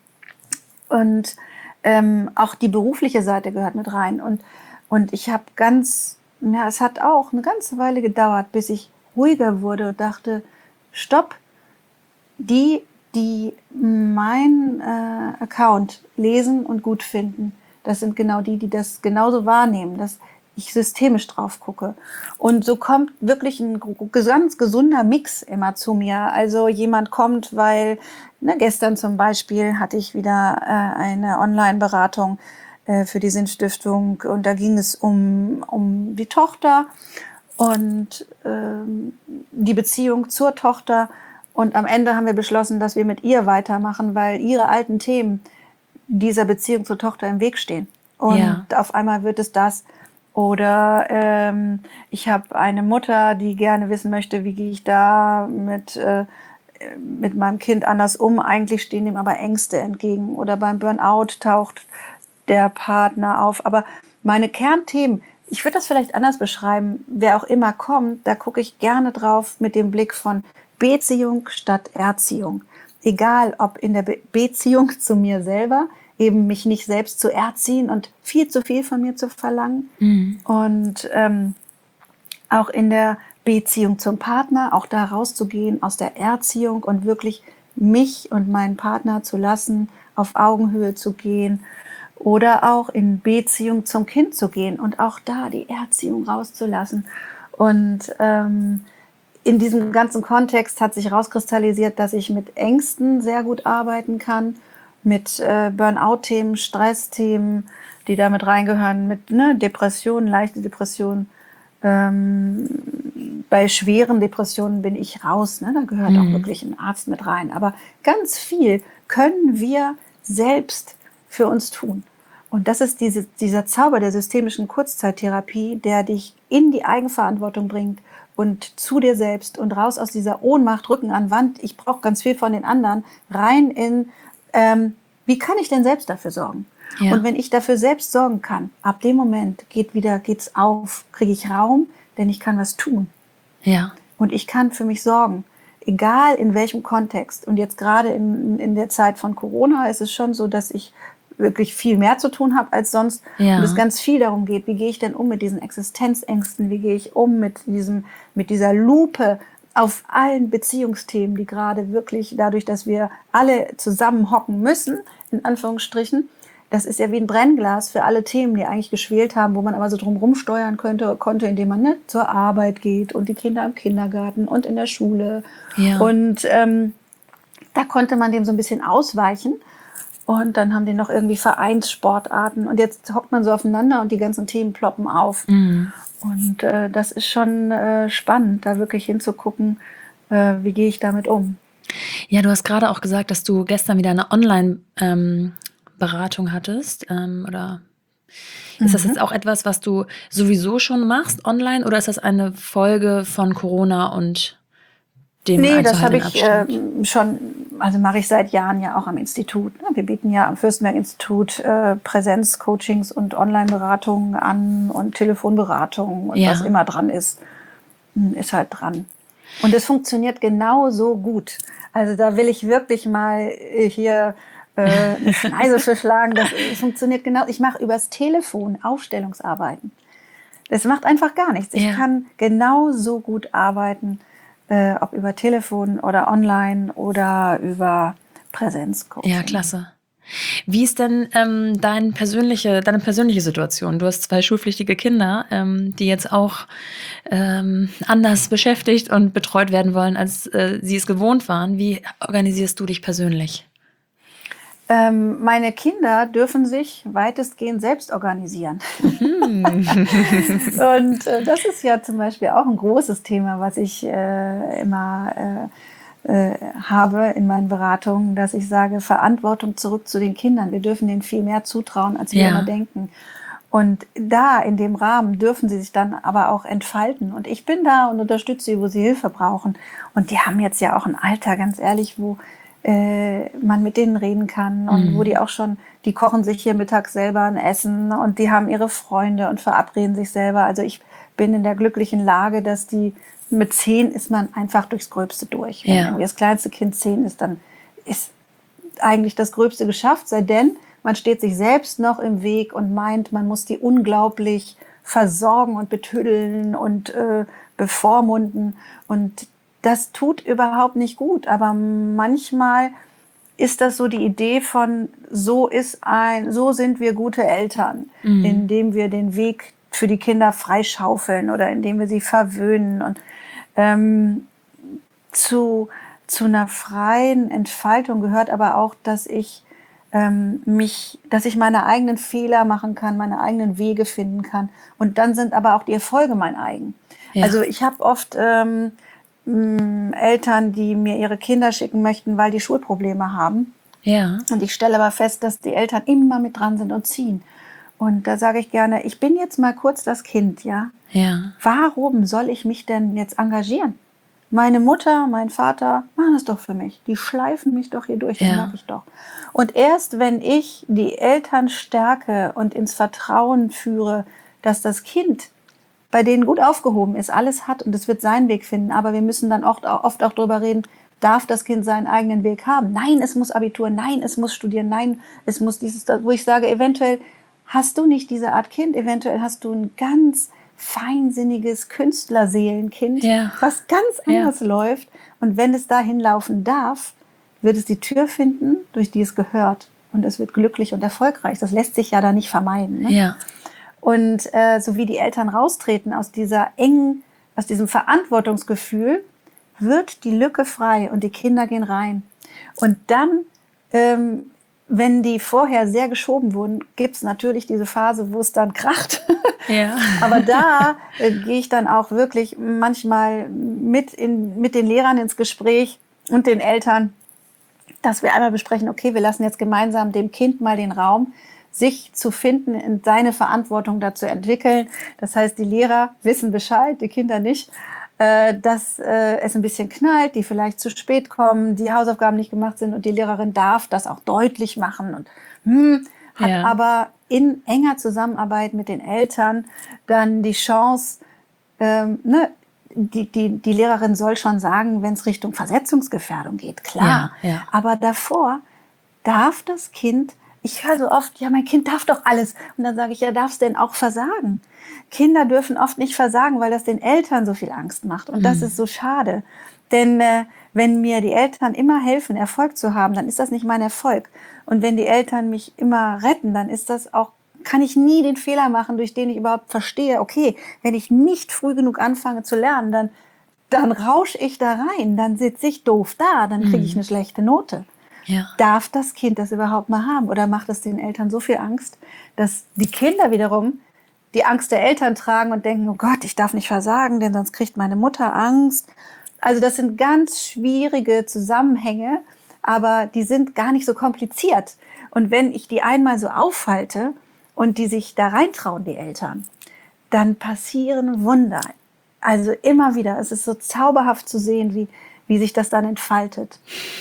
Und ähm, auch die berufliche Seite gehört mit rein. Und, und ich habe ganz, ja, es hat auch eine ganze Weile gedauert, bis ich ruhiger wurde und dachte, stopp, die, die mein äh, Account lesen und gut finden, das sind genau die, die das genauso wahrnehmen, dass ich systemisch drauf gucke. Und so kommt wirklich ein ganz gesunder Mix immer zu mir. Also jemand kommt, weil, ne, gestern zum Beispiel hatte ich wieder äh, eine Online-Beratung äh, für die Sinnstiftung und da ging es um, um die Tochter und ähm, die Beziehung zur Tochter. Und am Ende haben wir beschlossen, dass wir mit ihr weitermachen, weil ihre alten Themen dieser Beziehung zur Tochter im Weg stehen. Und Ja. auf einmal wird es das. Oder ähm, ich habe eine Mutter, die gerne wissen möchte, wie gehe ich da mit äh, mit meinem Kind anders um, eigentlich stehen ihm aber Ängste entgegen. Oder beim Burnout taucht der Partner auf. Aber meine Kernthemen, ich würde das vielleicht anders beschreiben, wer auch immer kommt, da gucke ich gerne drauf mit dem Blick von Beziehung statt Erziehung. Egal, ob in der Be- Beziehung zu mir selber, eben mich nicht selbst zu erziehen und viel zu viel von mir zu verlangen. Mhm. Und ähm, auch in der Beziehung zum Partner, auch da rauszugehen aus der Erziehung und wirklich mich und meinen Partner zu lassen, auf Augenhöhe zu gehen. Oder auch in Beziehung zum Kind zu gehen und auch da die Erziehung rauszulassen. Und ähm, in diesem ganzen Kontext hat sich herauskristallisiert, dass ich mit Ängsten sehr gut arbeiten kann, mit äh, Burnout-Themen, Stressthemen, die damit reingehören, mit ne, Depressionen, leichte Depressionen. Ähm, bei schweren Depressionen bin ich raus, ne? Da gehört Mhm. auch wirklich ein Arzt mit rein. Aber ganz viel können wir selbst für uns tun. Und das ist diese, dieser Zauber der systemischen Kurzzeittherapie, der dich in die Eigenverantwortung bringt und zu dir selbst und raus aus dieser Ohnmacht, Rücken an Wand, ich brauche ganz viel von den anderen, rein in, ähm, wie kann ich denn selbst dafür sorgen? Ja. Und wenn ich dafür selbst sorgen kann, ab dem Moment geht wieder, geht's auf, kriege ich Raum, denn ich kann was tun. Ja. Und ich kann für mich sorgen, egal in welchem Kontext. Und jetzt gerade in, in der Zeit von Corona ist es schon so, dass ich wirklich viel mehr zu tun habe als sonst. Ja. Und es ganz viel darum geht, wie gehe ich denn um mit diesen Existenzängsten, wie gehe ich um mit diesem, mit dieser Lupe auf allen Beziehungsthemen, die gerade wirklich dadurch, dass wir alle zusammen hocken müssen, in Anführungsstrichen, das ist ja wie ein Brennglas für alle Themen, die eigentlich geschwelt haben, wo man aber so drum rumsteuern könnte, konnte, indem man ne, zur Arbeit geht und die Kinder im Kindergarten und in der Schule. Ja. Und ähm, da konnte man dem so ein bisschen ausweichen. Und dann haben die noch irgendwie Vereinssportarten. Und jetzt hockt man so aufeinander und die ganzen Themen ploppen auf. Mhm. Und äh, das ist schon äh, spannend, da wirklich hinzugucken, äh, wie gehe ich damit um. Ja, du hast gerade auch gesagt, dass du gestern wieder eine Online-Beratung hattest. Ähm, oder ist das jetzt auch etwas, was du sowieso schon machst online, oder ist das eine Folge von Corona und dem Nee, das habe einzuhaltenden ich Abstand? äh, schon, also mache ich seit Jahren ja auch am Institut. Wir bieten ja am Fürstenberg-Institut äh, Präsenzcoachings und Online-Beratungen an und Telefonberatungen und Ja. was immer dran ist, ist halt dran. Und es funktioniert genauso gut. Also da will ich wirklich mal hier äh, eine Schneise für schlagen. Das funktioniert genau. Ich mache übers Telefon Aufstellungsarbeiten. Das macht einfach gar nichts. Ich Ja. kann genauso gut arbeiten, äh, ob über Telefon oder online oder über Präsenzcoaching. Ja, klasse. Wie ist denn ähm, dein persönliche, deine persönliche Situation? Du hast zwei schulpflichtige Kinder, ähm, die jetzt auch ähm, anders beschäftigt und betreut werden wollen, als äh, sie es gewohnt waren. Wie organisierst du dich persönlich? Ähm, meine Kinder dürfen sich weitestgehend selbst organisieren. Und äh, das ist ja zum Beispiel auch ein großes Thema, was ich äh, immer äh, äh, habe in meinen Beratungen, dass ich sage, Verantwortung zurück zu den Kindern. Wir dürfen denen viel mehr zutrauen, als wir Ja. immer denken. Und da, in dem Rahmen, dürfen sie sich dann aber auch entfalten. Und ich bin da und unterstütze sie, wo sie Hilfe brauchen. Und die haben jetzt ja auch ein Alter, ganz ehrlich, wo äh, man mit denen reden kann und Mhm. wo die auch schon, die kochen sich hier mittags selber ein Essen und die haben ihre Freunde und verabreden sich selber. Also ich bin in der glücklichen Lage, dass die, mit zehn ist man einfach durchs Gröbste durch. Wenn Ja. irgendwie das kleinste Kind zehn ist, dann ist eigentlich das Gröbste geschafft, sei denn, man steht sich selbst noch im Weg und meint, man muss die unglaublich versorgen und betüddeln und äh, bevormunden. Und das tut überhaupt nicht gut. Aber manchmal ist das so die Idee von, so ist ein, so sind wir gute Eltern, Mhm. indem wir den Weg für die Kinder freischaufeln oder indem wir sie verwöhnen. Und ähm, zu, zu einer freien Entfaltung gehört aber auch, dass ich ähm, mich, dass ich meine eigenen Fehler machen kann, meine eigenen Wege finden kann. Und dann sind aber auch die Erfolge mein eigen. Ja. Also ich habe oft ähm, mh, Eltern, die mir ihre Kinder schicken möchten, weil die Schulprobleme haben. Ja. Und ich stelle aber fest, dass die Eltern immer mit dran sind und ziehen. Und da sage ich gerne, ich bin jetzt mal kurz das Kind, ja. Ja. Warum soll ich mich denn jetzt engagieren? Meine Mutter, mein Vater machen das doch für mich. Die schleifen mich doch hier durch, das Ja. merke ich doch. Und erst wenn ich die Eltern stärke und ins Vertrauen führe, dass das Kind bei denen gut aufgehoben ist, alles hat und es wird seinen Weg finden, aber wir müssen dann oft, oft auch darüber reden, darf das Kind seinen eigenen Weg haben? Nein, es muss Abitur, nein, es muss studieren, nein, es muss dieses, das, wo ich sage, eventuell hast du nicht diese Art Kind, eventuell hast du ein ganz feinsinniges Künstlerseelenkind, Ja. was ganz Ja. anders läuft. Und wenn es dahin laufen darf, wird es die Tür finden, durch die es gehört. Und es wird glücklich und erfolgreich. Das lässt sich ja da nicht vermeiden. Ne? Ja. Und äh, so wie die Eltern raustreten aus dieser engen, aus diesem Verantwortungsgefühl, wird die Lücke frei und die Kinder gehen rein. Und dann, ähm, wenn die vorher sehr geschoben wurden, gibt es natürlich diese Phase, wo es dann kracht. Ja. Aber da äh, gehe ich dann auch wirklich manchmal mit, in, mit den Lehrern ins Gespräch und den Eltern, dass wir einmal besprechen, okay, wir lassen jetzt gemeinsam dem Kind mal den Raum, sich zu finden und seine Verantwortung dazu entwickeln. Das heißt, die Lehrer wissen Bescheid, die Kinder nicht, äh, dass äh, es ein bisschen knallt, die vielleicht zu spät kommen, die Hausaufgaben nicht gemacht sind und die Lehrerin darf das auch deutlich machen und hm, hat Ja. aber in enger Zusammenarbeit mit den Eltern dann die Chance, ähm, ne, die, die, die Lehrerin soll schon sagen, wenn es Richtung Versetzungsgefährdung geht, klar. Ja, ja. Aber davor darf das Kind, ich höre so oft, ja, mein Kind darf doch alles. Und dann sage ich, ja, darf es denn auch versagen? Kinder dürfen oft nicht versagen, weil das den Eltern so viel Angst macht. Und das ist so schade. Denn äh, wenn mir die Eltern immer helfen, Erfolg zu haben, dann ist das nicht mein Erfolg. Und wenn die Eltern mich immer retten, dann ist das auch, kann ich nie den Fehler machen, durch den ich überhaupt verstehe, okay, wenn ich nicht früh genug anfange zu lernen, dann, dann rausche ich da rein, dann sitze ich doof da, dann kriege ich eine schlechte Note. Ja. Darf das Kind das überhaupt mal haben? Oder macht es den Eltern so viel Angst, dass die Kinder wiederum die Angst der Eltern tragen und denken, oh Gott, ich darf nicht versagen, denn sonst kriegt meine Mutter Angst. Also das sind ganz schwierige Zusammenhänge, aber die sind gar nicht so kompliziert. Und wenn ich die einmal so aufhalte und die sich da reintrauen, die Eltern, dann passieren Wunder. Also immer wieder, es ist so zauberhaft zu sehen, wie, wie sich das dann entfaltet.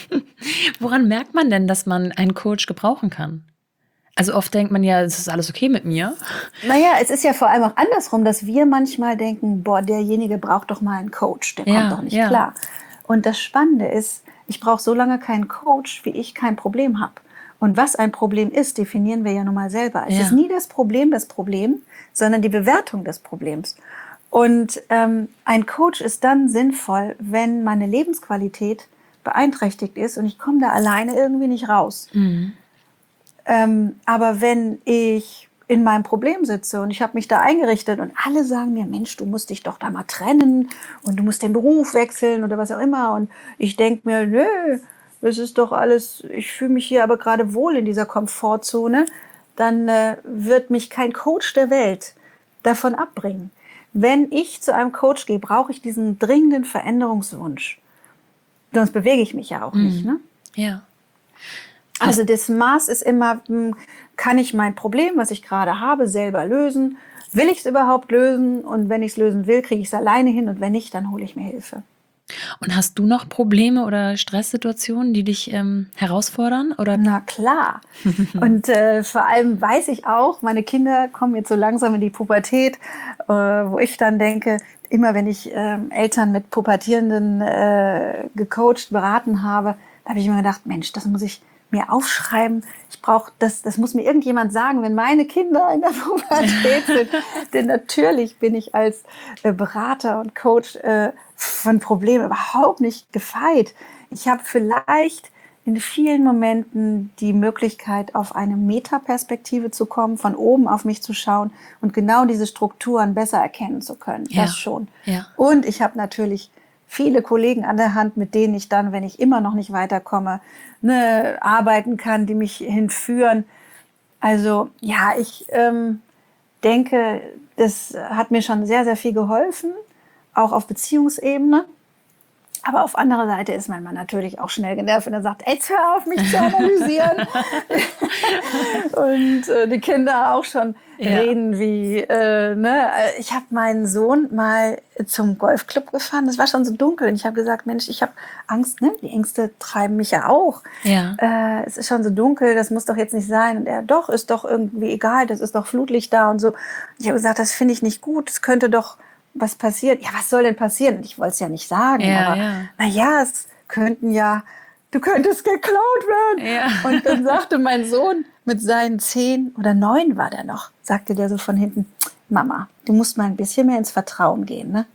Woran merkt man denn, dass man einen Coach gebrauchen kann? Also oft denkt man ja, es ist alles okay mit mir. Naja, es ist ja vor allem auch andersrum, dass wir manchmal denken, boah, derjenige braucht doch mal einen Coach, der Ja, kommt doch nicht ja. klar. Und das Spannende ist, ich brauche so lange keinen Coach, wie ich kein Problem habe. Und was ein Problem ist, definieren wir ja nun mal selber. Es Ja. ist nie das Problem das Problem, sondern die Bewertung des Problems. Und ähm, ein Coach ist dann sinnvoll, wenn meine Lebensqualität beeinträchtigt ist und ich komme da alleine irgendwie nicht raus. Mhm. Ähm, aber wenn ich in meinem Problem sitze und ich habe mich da eingerichtet und alle sagen mir, Mensch, du musst dich doch da mal trennen und du musst den Beruf wechseln oder was auch immer. Und ich denke mir, nö, das ist doch alles, ich fühle mich hier aber gerade wohl in dieser Komfortzone, dann äh, wird mich kein Coach der Welt davon abbringen. Wenn ich zu einem Coach gehe, brauche ich diesen dringenden Veränderungswunsch. Sonst bewege ich mich ja auch nicht. Ne? Ja. Also das Maß ist immer, hm, kann ich mein Problem, was ich gerade habe, selber lösen? Will ich es überhaupt lösen? Und wenn ich es lösen will, kriege ich es alleine hin. Und wenn nicht, dann hole ich mir Hilfe. Und hast du noch Probleme oder Stresssituationen, die dich ähm, herausfordern? Oder? Na klar. Und äh, vor allem weiß ich auch, meine Kinder kommen jetzt so langsam in die Pubertät, äh, wo ich dann denke, immer wenn ich äh, Eltern mit Pubertierenden äh, gecoacht, beraten habe, da habe ich mir gedacht, Mensch, das muss ich mir aufschreiben. Ich brauche das, das muss mir irgendjemand sagen, wenn meine Kinder in der Pubertät sind. Denn natürlich bin ich als äh, Berater und Coach äh, von Problemen überhaupt nicht gefeit. Ich habe vielleicht in vielen Momenten die Möglichkeit, auf eine Metaperspektive zu kommen, von oben auf mich zu schauen und genau diese Strukturen besser erkennen zu können. Ja. Das schon. Ja. Und ich habe natürlich viele Kollegen an der Hand, mit denen ich dann, wenn ich immer noch nicht weiterkomme, ne, arbeiten kann, die mich hinführen. Also ja, ich ähm, denke, das hat mir schon sehr, sehr viel geholfen, auch auf Beziehungsebene. Aber auf anderer Seite ist mein Mann natürlich auch schnell genervt, wenn er sagt, jetzt hör auf, mich zu analysieren. Und äh, die Kinder auch schon ja. reden wie, äh, ne? Ich habe meinen Sohn mal zum Golfclub gefahren, das war schon so dunkel. Und ich habe gesagt, Mensch, ich habe Angst, ne? Die Ängste treiben mich ja auch. Ja. Äh, es ist schon so dunkel, das muss doch jetzt nicht sein. Und er, doch, ist doch irgendwie egal, das ist doch Flutlicht da und so. Und ich habe gesagt, das finde ich nicht gut, es könnte doch was passiert. Ja, was soll denn passieren? Ich wollte es ja nicht sagen, ja, aber ja. naja, es könnten ja, du könntest geklaut werden. Ja. Und dann sagte mein Sohn mit seinen zehn oder neun war der noch, sagte der so von hinten, Mama, du musst mal ein bisschen mehr ins Vertrauen gehen, ne?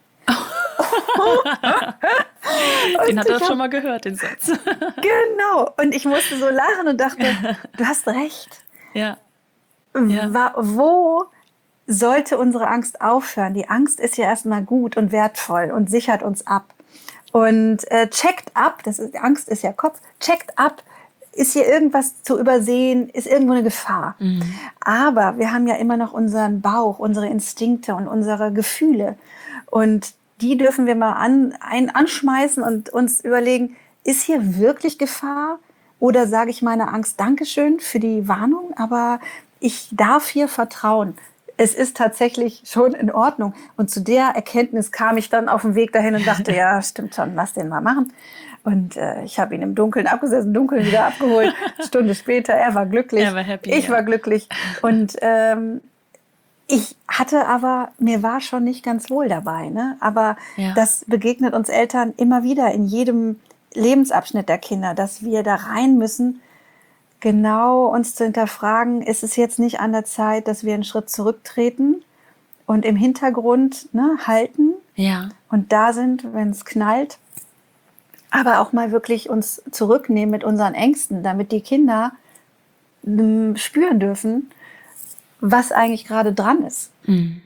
Den hat er schon mal gehört, den Satz. Genau. Und ich musste so lachen und dachte, du hast recht. Ja. ja. Wo sollte unsere Angst aufhören? Die Angst ist ja erstmal gut und wertvoll und sichert uns ab. Und äh, checkt ab, das ist, Angst ist ja Kopf, checkt ab, ist hier irgendwas zu übersehen, ist irgendwo eine Gefahr. Mhm. Aber wir haben ja immer noch unseren Bauch, unsere Instinkte und unsere Gefühle. Und die dürfen wir mal an, ein, anschmeißen und uns überlegen, ist hier wirklich Gefahr? Oder sage ich meiner Angst Dankeschön für die Warnung, aber ich darf hier vertrauen. Es ist tatsächlich schon in Ordnung. Und zu der Erkenntnis kam ich dann auf dem Weg dahin und dachte, ja, stimmt schon, lass den mal machen. Und äh, ich habe ihn im Dunkeln abgesetzt, im Dunkeln wieder abgeholt. Eine Stunde später, er war glücklich, er war happy, ich ja. war glücklich. Und ähm, ich hatte aber, mir war schon nicht ganz wohl dabei. Ne? Aber ja. das begegnet uns Eltern immer wieder in jedem Lebensabschnitt der Kinder, dass wir da rein müssen, genau uns zu hinterfragen, ist es jetzt nicht an der Zeit, dass wir einen Schritt zurücktreten und im Hintergrund ne, halten ja. und da sind, wenn es knallt, aber auch mal wirklich uns zurücknehmen mit unseren Ängsten, damit die Kinder m, spüren dürfen, was eigentlich gerade dran ist. Mhm.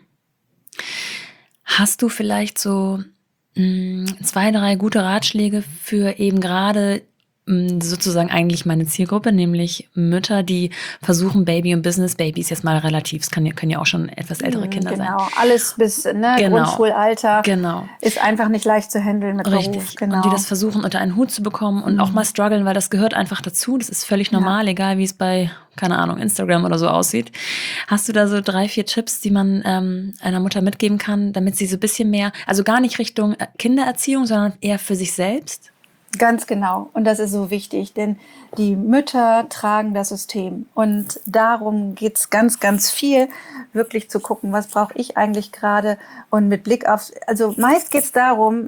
Hast du vielleicht so mh, zwei, drei gute Ratschläge für eben gerade sozusagen eigentlich meine Zielgruppe, nämlich Mütter, die versuchen, Baby- und Business-Babys, jetzt mal relativ, es kann, können ja auch schon etwas ältere Kinder genau. sein. Genau, alles bis ne, genau. Grundschulalter genau. ist einfach nicht leicht zu handeln mit Richtig. Beruf. Genau. Und die das versuchen, unter einen Hut zu bekommen und mhm. auch mal strugglen, weil das gehört einfach dazu. Das ist völlig normal, ja. egal wie es bei, keine Ahnung, Instagram oder so aussieht. Hast du da so drei, vier Tipps, die man ähm, einer Mutter mitgeben kann, damit sie so ein bisschen mehr, also gar nicht Richtung Kindererziehung, sondern eher für sich selbst? Ganz genau. Und das ist so wichtig, denn die Mütter tragen das System. Und darum geht es ganz, ganz viel, wirklich zu gucken, was brauche ich eigentlich gerade. Und mit Blick auf, also meist geht es darum,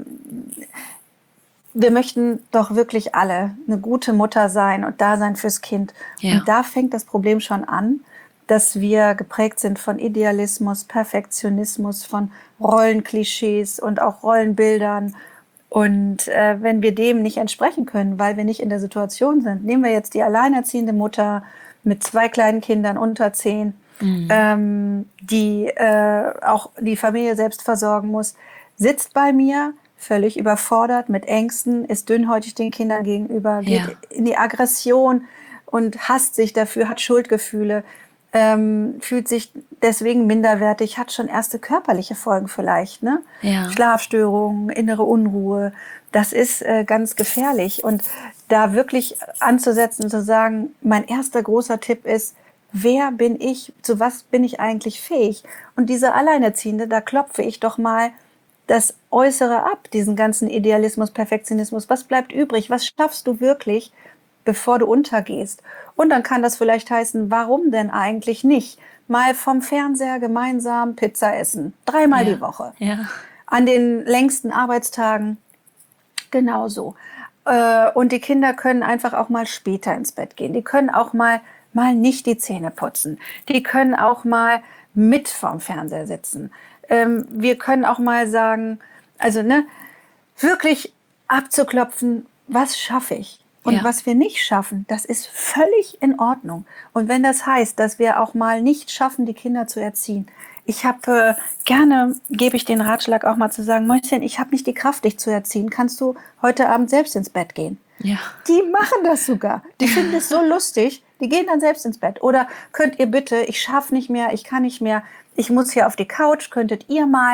wir möchten doch wirklich alle eine gute Mutter sein und da sein fürs Kind. Ja. Und da fängt das Problem schon an, dass wir geprägt sind von Idealismus, Perfektionismus, von Rollenklischees und auch Rollenbildern. Und äh, wenn wir dem nicht entsprechen können, weil wir nicht in der Situation sind, nehmen wir jetzt die alleinerziehende Mutter mit zwei kleinen Kindern unter zehn, mhm. ähm, die äh, auch die Familie selbst versorgen muss, sitzt bei mir, völlig überfordert mit Ängsten, ist dünnhäutig den Kindern gegenüber, geht ja. in die Aggression und hasst sich dafür, hat Schuldgefühle, ähm, fühlt sich deswegen minderwertig, hat schon erste körperliche Folgen vielleicht, ne? Ja. Schlafstörungen, innere Unruhe, das ist äh, ganz gefährlich. Und da wirklich anzusetzen und zu sagen, mein erster großer Tipp ist, wer bin ich, zu was bin ich eigentlich fähig? Und diese Alleinerziehende, da klopfe ich doch mal das Äußere ab, diesen ganzen Idealismus, Perfektionismus. Was bleibt übrig? Was schaffst du wirklich, bevor du untergehst? Und dann kann das vielleicht heißen, warum denn eigentlich nicht? Mal vom Fernseher gemeinsam Pizza essen. Dreimal ja. die Woche. Ja. An den längsten Arbeitstagen genauso. Und die Kinder können einfach auch mal später ins Bett gehen. Die können auch mal, mal nicht die Zähne putzen. Die können auch mal mit vorm Fernseher sitzen. Wir können auch mal sagen, also ne, wirklich abzuklopfen, was schaffe ich? Und ja. was wir nicht schaffen, das ist völlig in Ordnung. Und wenn das heißt, dass wir auch mal nicht schaffen, die Kinder zu erziehen. Ich habe äh, gerne, gebe ich den Ratschlag auch mal zu sagen, Mäuschen, ich habe nicht die Kraft, dich zu erziehen. Kannst du heute Abend selbst ins Bett gehen? Ja. Die machen das sogar. Die finden es so lustig. Die gehen dann selbst ins Bett. Oder könnt ihr bitte, ich schaffe nicht mehr, ich kann nicht mehr, ich muss hier auf die Couch, könntet ihr mal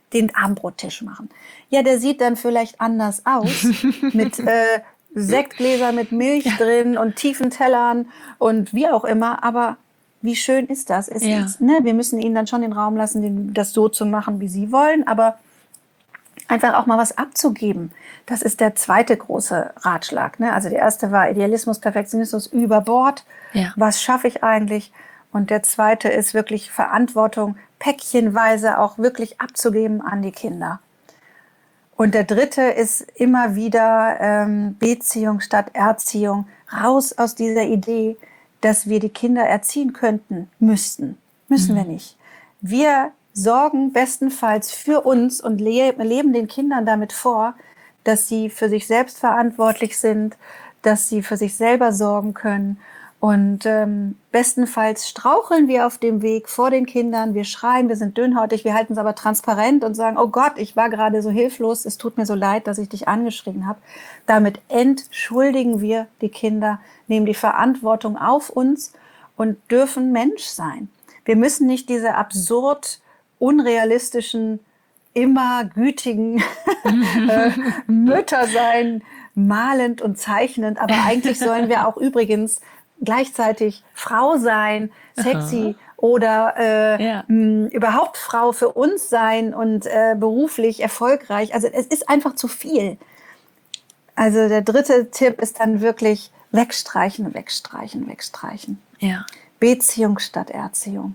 den Abendbrottisch machen. Ja, der sieht dann vielleicht anders aus, mit äh, Sektgläser mit Milch drin und tiefen Tellern und wie auch immer, aber wie schön ist das? Es Ja. ist, ne, wir müssen ihnen dann schon den Raum lassen, den, das so zu machen, wie sie wollen, aber einfach auch mal was abzugeben. Das ist der zweite große Ratschlag. Ne? Also der erste war Idealismus, Perfektionismus über Bord. Ja. Was schaffe ich eigentlich? Und der zweite ist wirklich Verantwortung, päckchenweise auch wirklich abzugeben an die Kinder. Und der dritte ist immer wieder ähm, Beziehung statt Erziehung. Raus aus dieser Idee, dass wir die Kinder erziehen könnten, müssten. Müssen mhm. wir nicht. Wir sorgen bestenfalls für uns und le- leben den Kindern damit vor, dass sie für sich selbst verantwortlich sind, dass sie für sich selber sorgen können. Und ähm, bestenfalls straucheln wir auf dem Weg vor den Kindern, wir schreien, wir sind dünnhäutig, wir halten es aber transparent und sagen, oh Gott, ich war gerade so hilflos, es tut mir so leid, dass ich dich angeschrien habe. Damit entschuldigen wir die Kinder, nehmen die Verantwortung auf uns und dürfen Mensch sein. Wir müssen nicht diese absurd unrealistischen, immer gütigen äh, Mütter sein, malend und zeichnend, aber eigentlich sollen wir auch übrigens gleichzeitig Frau sein, sexy Aha. oder äh, ja. mh, überhaupt Frau für uns sein und äh, beruflich erfolgreich. Also es ist einfach zu viel. Also der dritte Tipp ist dann wirklich wegstreichen, wegstreichen, wegstreichen. Ja. Beziehung statt Erziehung.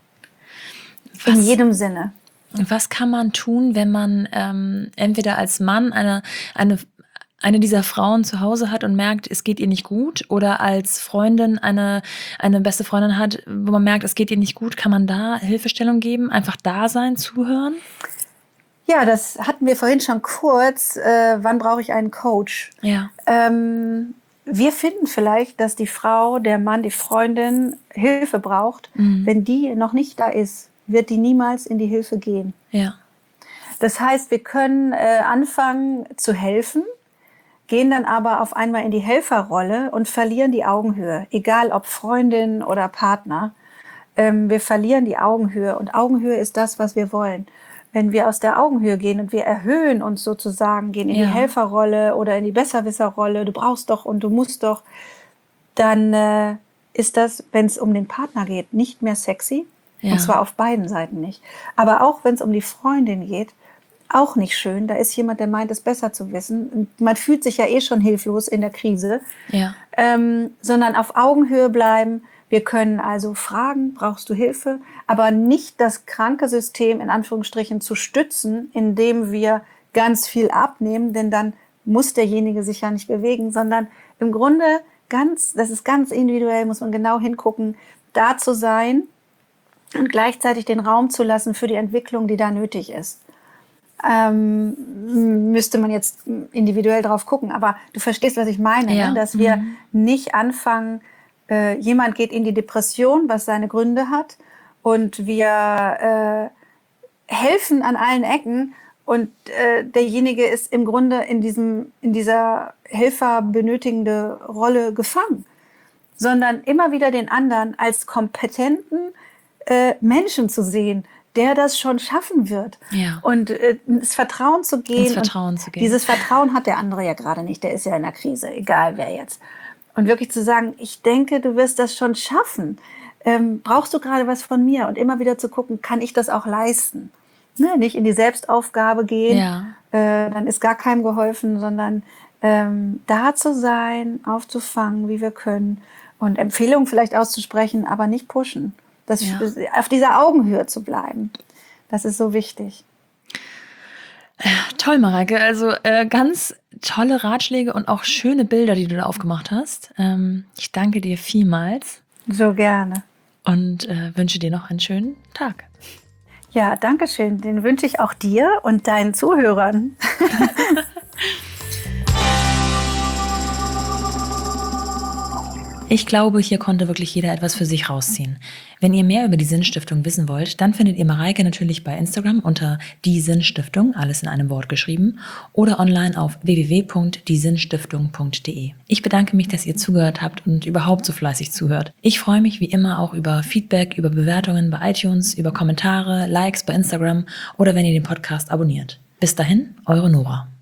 Was, in jedem Sinne. Was kann man tun, wenn man ähm, entweder als Mann eine, eine eine dieser Frauen zu Hause hat und merkt, es geht ihr nicht gut, oder als Freundin eine, eine beste Freundin hat, wo man merkt, es geht ihr nicht gut, kann man da Hilfestellung geben? Einfach da sein, zuhören? Ja, das hatten wir vorhin schon kurz. Äh, wann brauche ich einen Coach? Ja. Ähm, wir finden vielleicht, dass die Frau, der Mann, die Freundin Hilfe braucht. Mhm. Wenn die noch nicht da ist, wird die niemals in die Hilfe gehen. Ja. Das heißt, wir können äh, anfangen zu helfen, gehen dann aber auf einmal in die Helferrolle und verlieren die Augenhöhe, egal ob Freundin oder Partner. Ähm, wir verlieren die Augenhöhe und Augenhöhe ist das, was wir wollen. Wenn wir aus der Augenhöhe gehen und wir erhöhen uns sozusagen, gehen in ja. die Helferrolle oder in die Besserwisserrolle, du brauchst doch und du musst doch, dann äh, ist das, wenn es um den Partner geht, nicht mehr sexy. Ja. Und zwar auf beiden Seiten nicht. Aber auch wenn es um die Freundin geht, auch nicht schön. Da ist jemand, der meint, es besser zu wissen. Und man fühlt sich ja eh schon hilflos in der Krise. Ja. Ähm, sondern auf Augenhöhe bleiben. Wir können also fragen, brauchst du Hilfe? Aber nicht das kranke System in Anführungsstrichen zu stützen, indem wir ganz viel abnehmen. Denn dann muss derjenige sich ja nicht bewegen. Sondern im Grunde ganz, das ist ganz individuell, muss man genau hingucken, da zu sein und gleichzeitig den Raum zu lassen für die Entwicklung, die da nötig ist. Ähm, müsste man jetzt individuell drauf gucken, aber du verstehst, was ich meine, ja. ne? Dass wir mhm. nicht anfangen, äh, jemand geht in die Depression, was seine Gründe hat, und wir äh, helfen an allen Ecken und äh, derjenige ist im Grunde in diesem, in dieser Helfer benötigende Rolle gefangen, sondern immer wieder den anderen als kompetenten äh, Menschen zu sehen, der das schon schaffen wird. Ja. Und äh, ins Vertrauen zu gehen. Ins Vertrauen zu gehen. Dieses Vertrauen hat der andere ja gerade nicht. Der ist ja in der Krise, egal wer jetzt. Und wirklich zu sagen, ich denke, du wirst das schon schaffen. Ähm, brauchst du gerade was von mir? Und immer wieder zu gucken, kann ich das auch leisten? Ne? Nicht in die Selbstaufgabe gehen, ja. äh, dann ist gar keinem geholfen, sondern ähm, da zu sein, aufzufangen, wie wir können. Und Empfehlungen vielleicht auszusprechen, aber nicht pushen. Das, ja. Auf dieser Augenhöhe zu bleiben. Das ist so wichtig. Ja, toll, Mareike. Also äh, ganz tolle Ratschläge und auch schöne Bilder, die du da aufgemacht hast. Ähm, ich danke dir vielmals. So gerne. Und äh, wünsche dir noch einen schönen Tag. Ja, danke schön. Den wünsche ich auch dir und deinen Zuhörern. Ich glaube, hier konnte wirklich jeder etwas für sich rausziehen. Wenn ihr mehr über die Sinnstiftung wissen wollt, dann findet ihr Mareike natürlich bei Instagram unter die Sinnstiftung, alles in einem Wort geschrieben, oder online auf w w w punkt die sinnstiftung punkt d e. Ich bedanke mich, dass ihr zugehört habt und überhaupt so fleißig zuhört. Ich freue mich wie immer auch über Feedback, über Bewertungen bei iTunes, über Kommentare, Likes bei Instagram oder wenn ihr den Podcast abonniert. Bis dahin, eure Nora.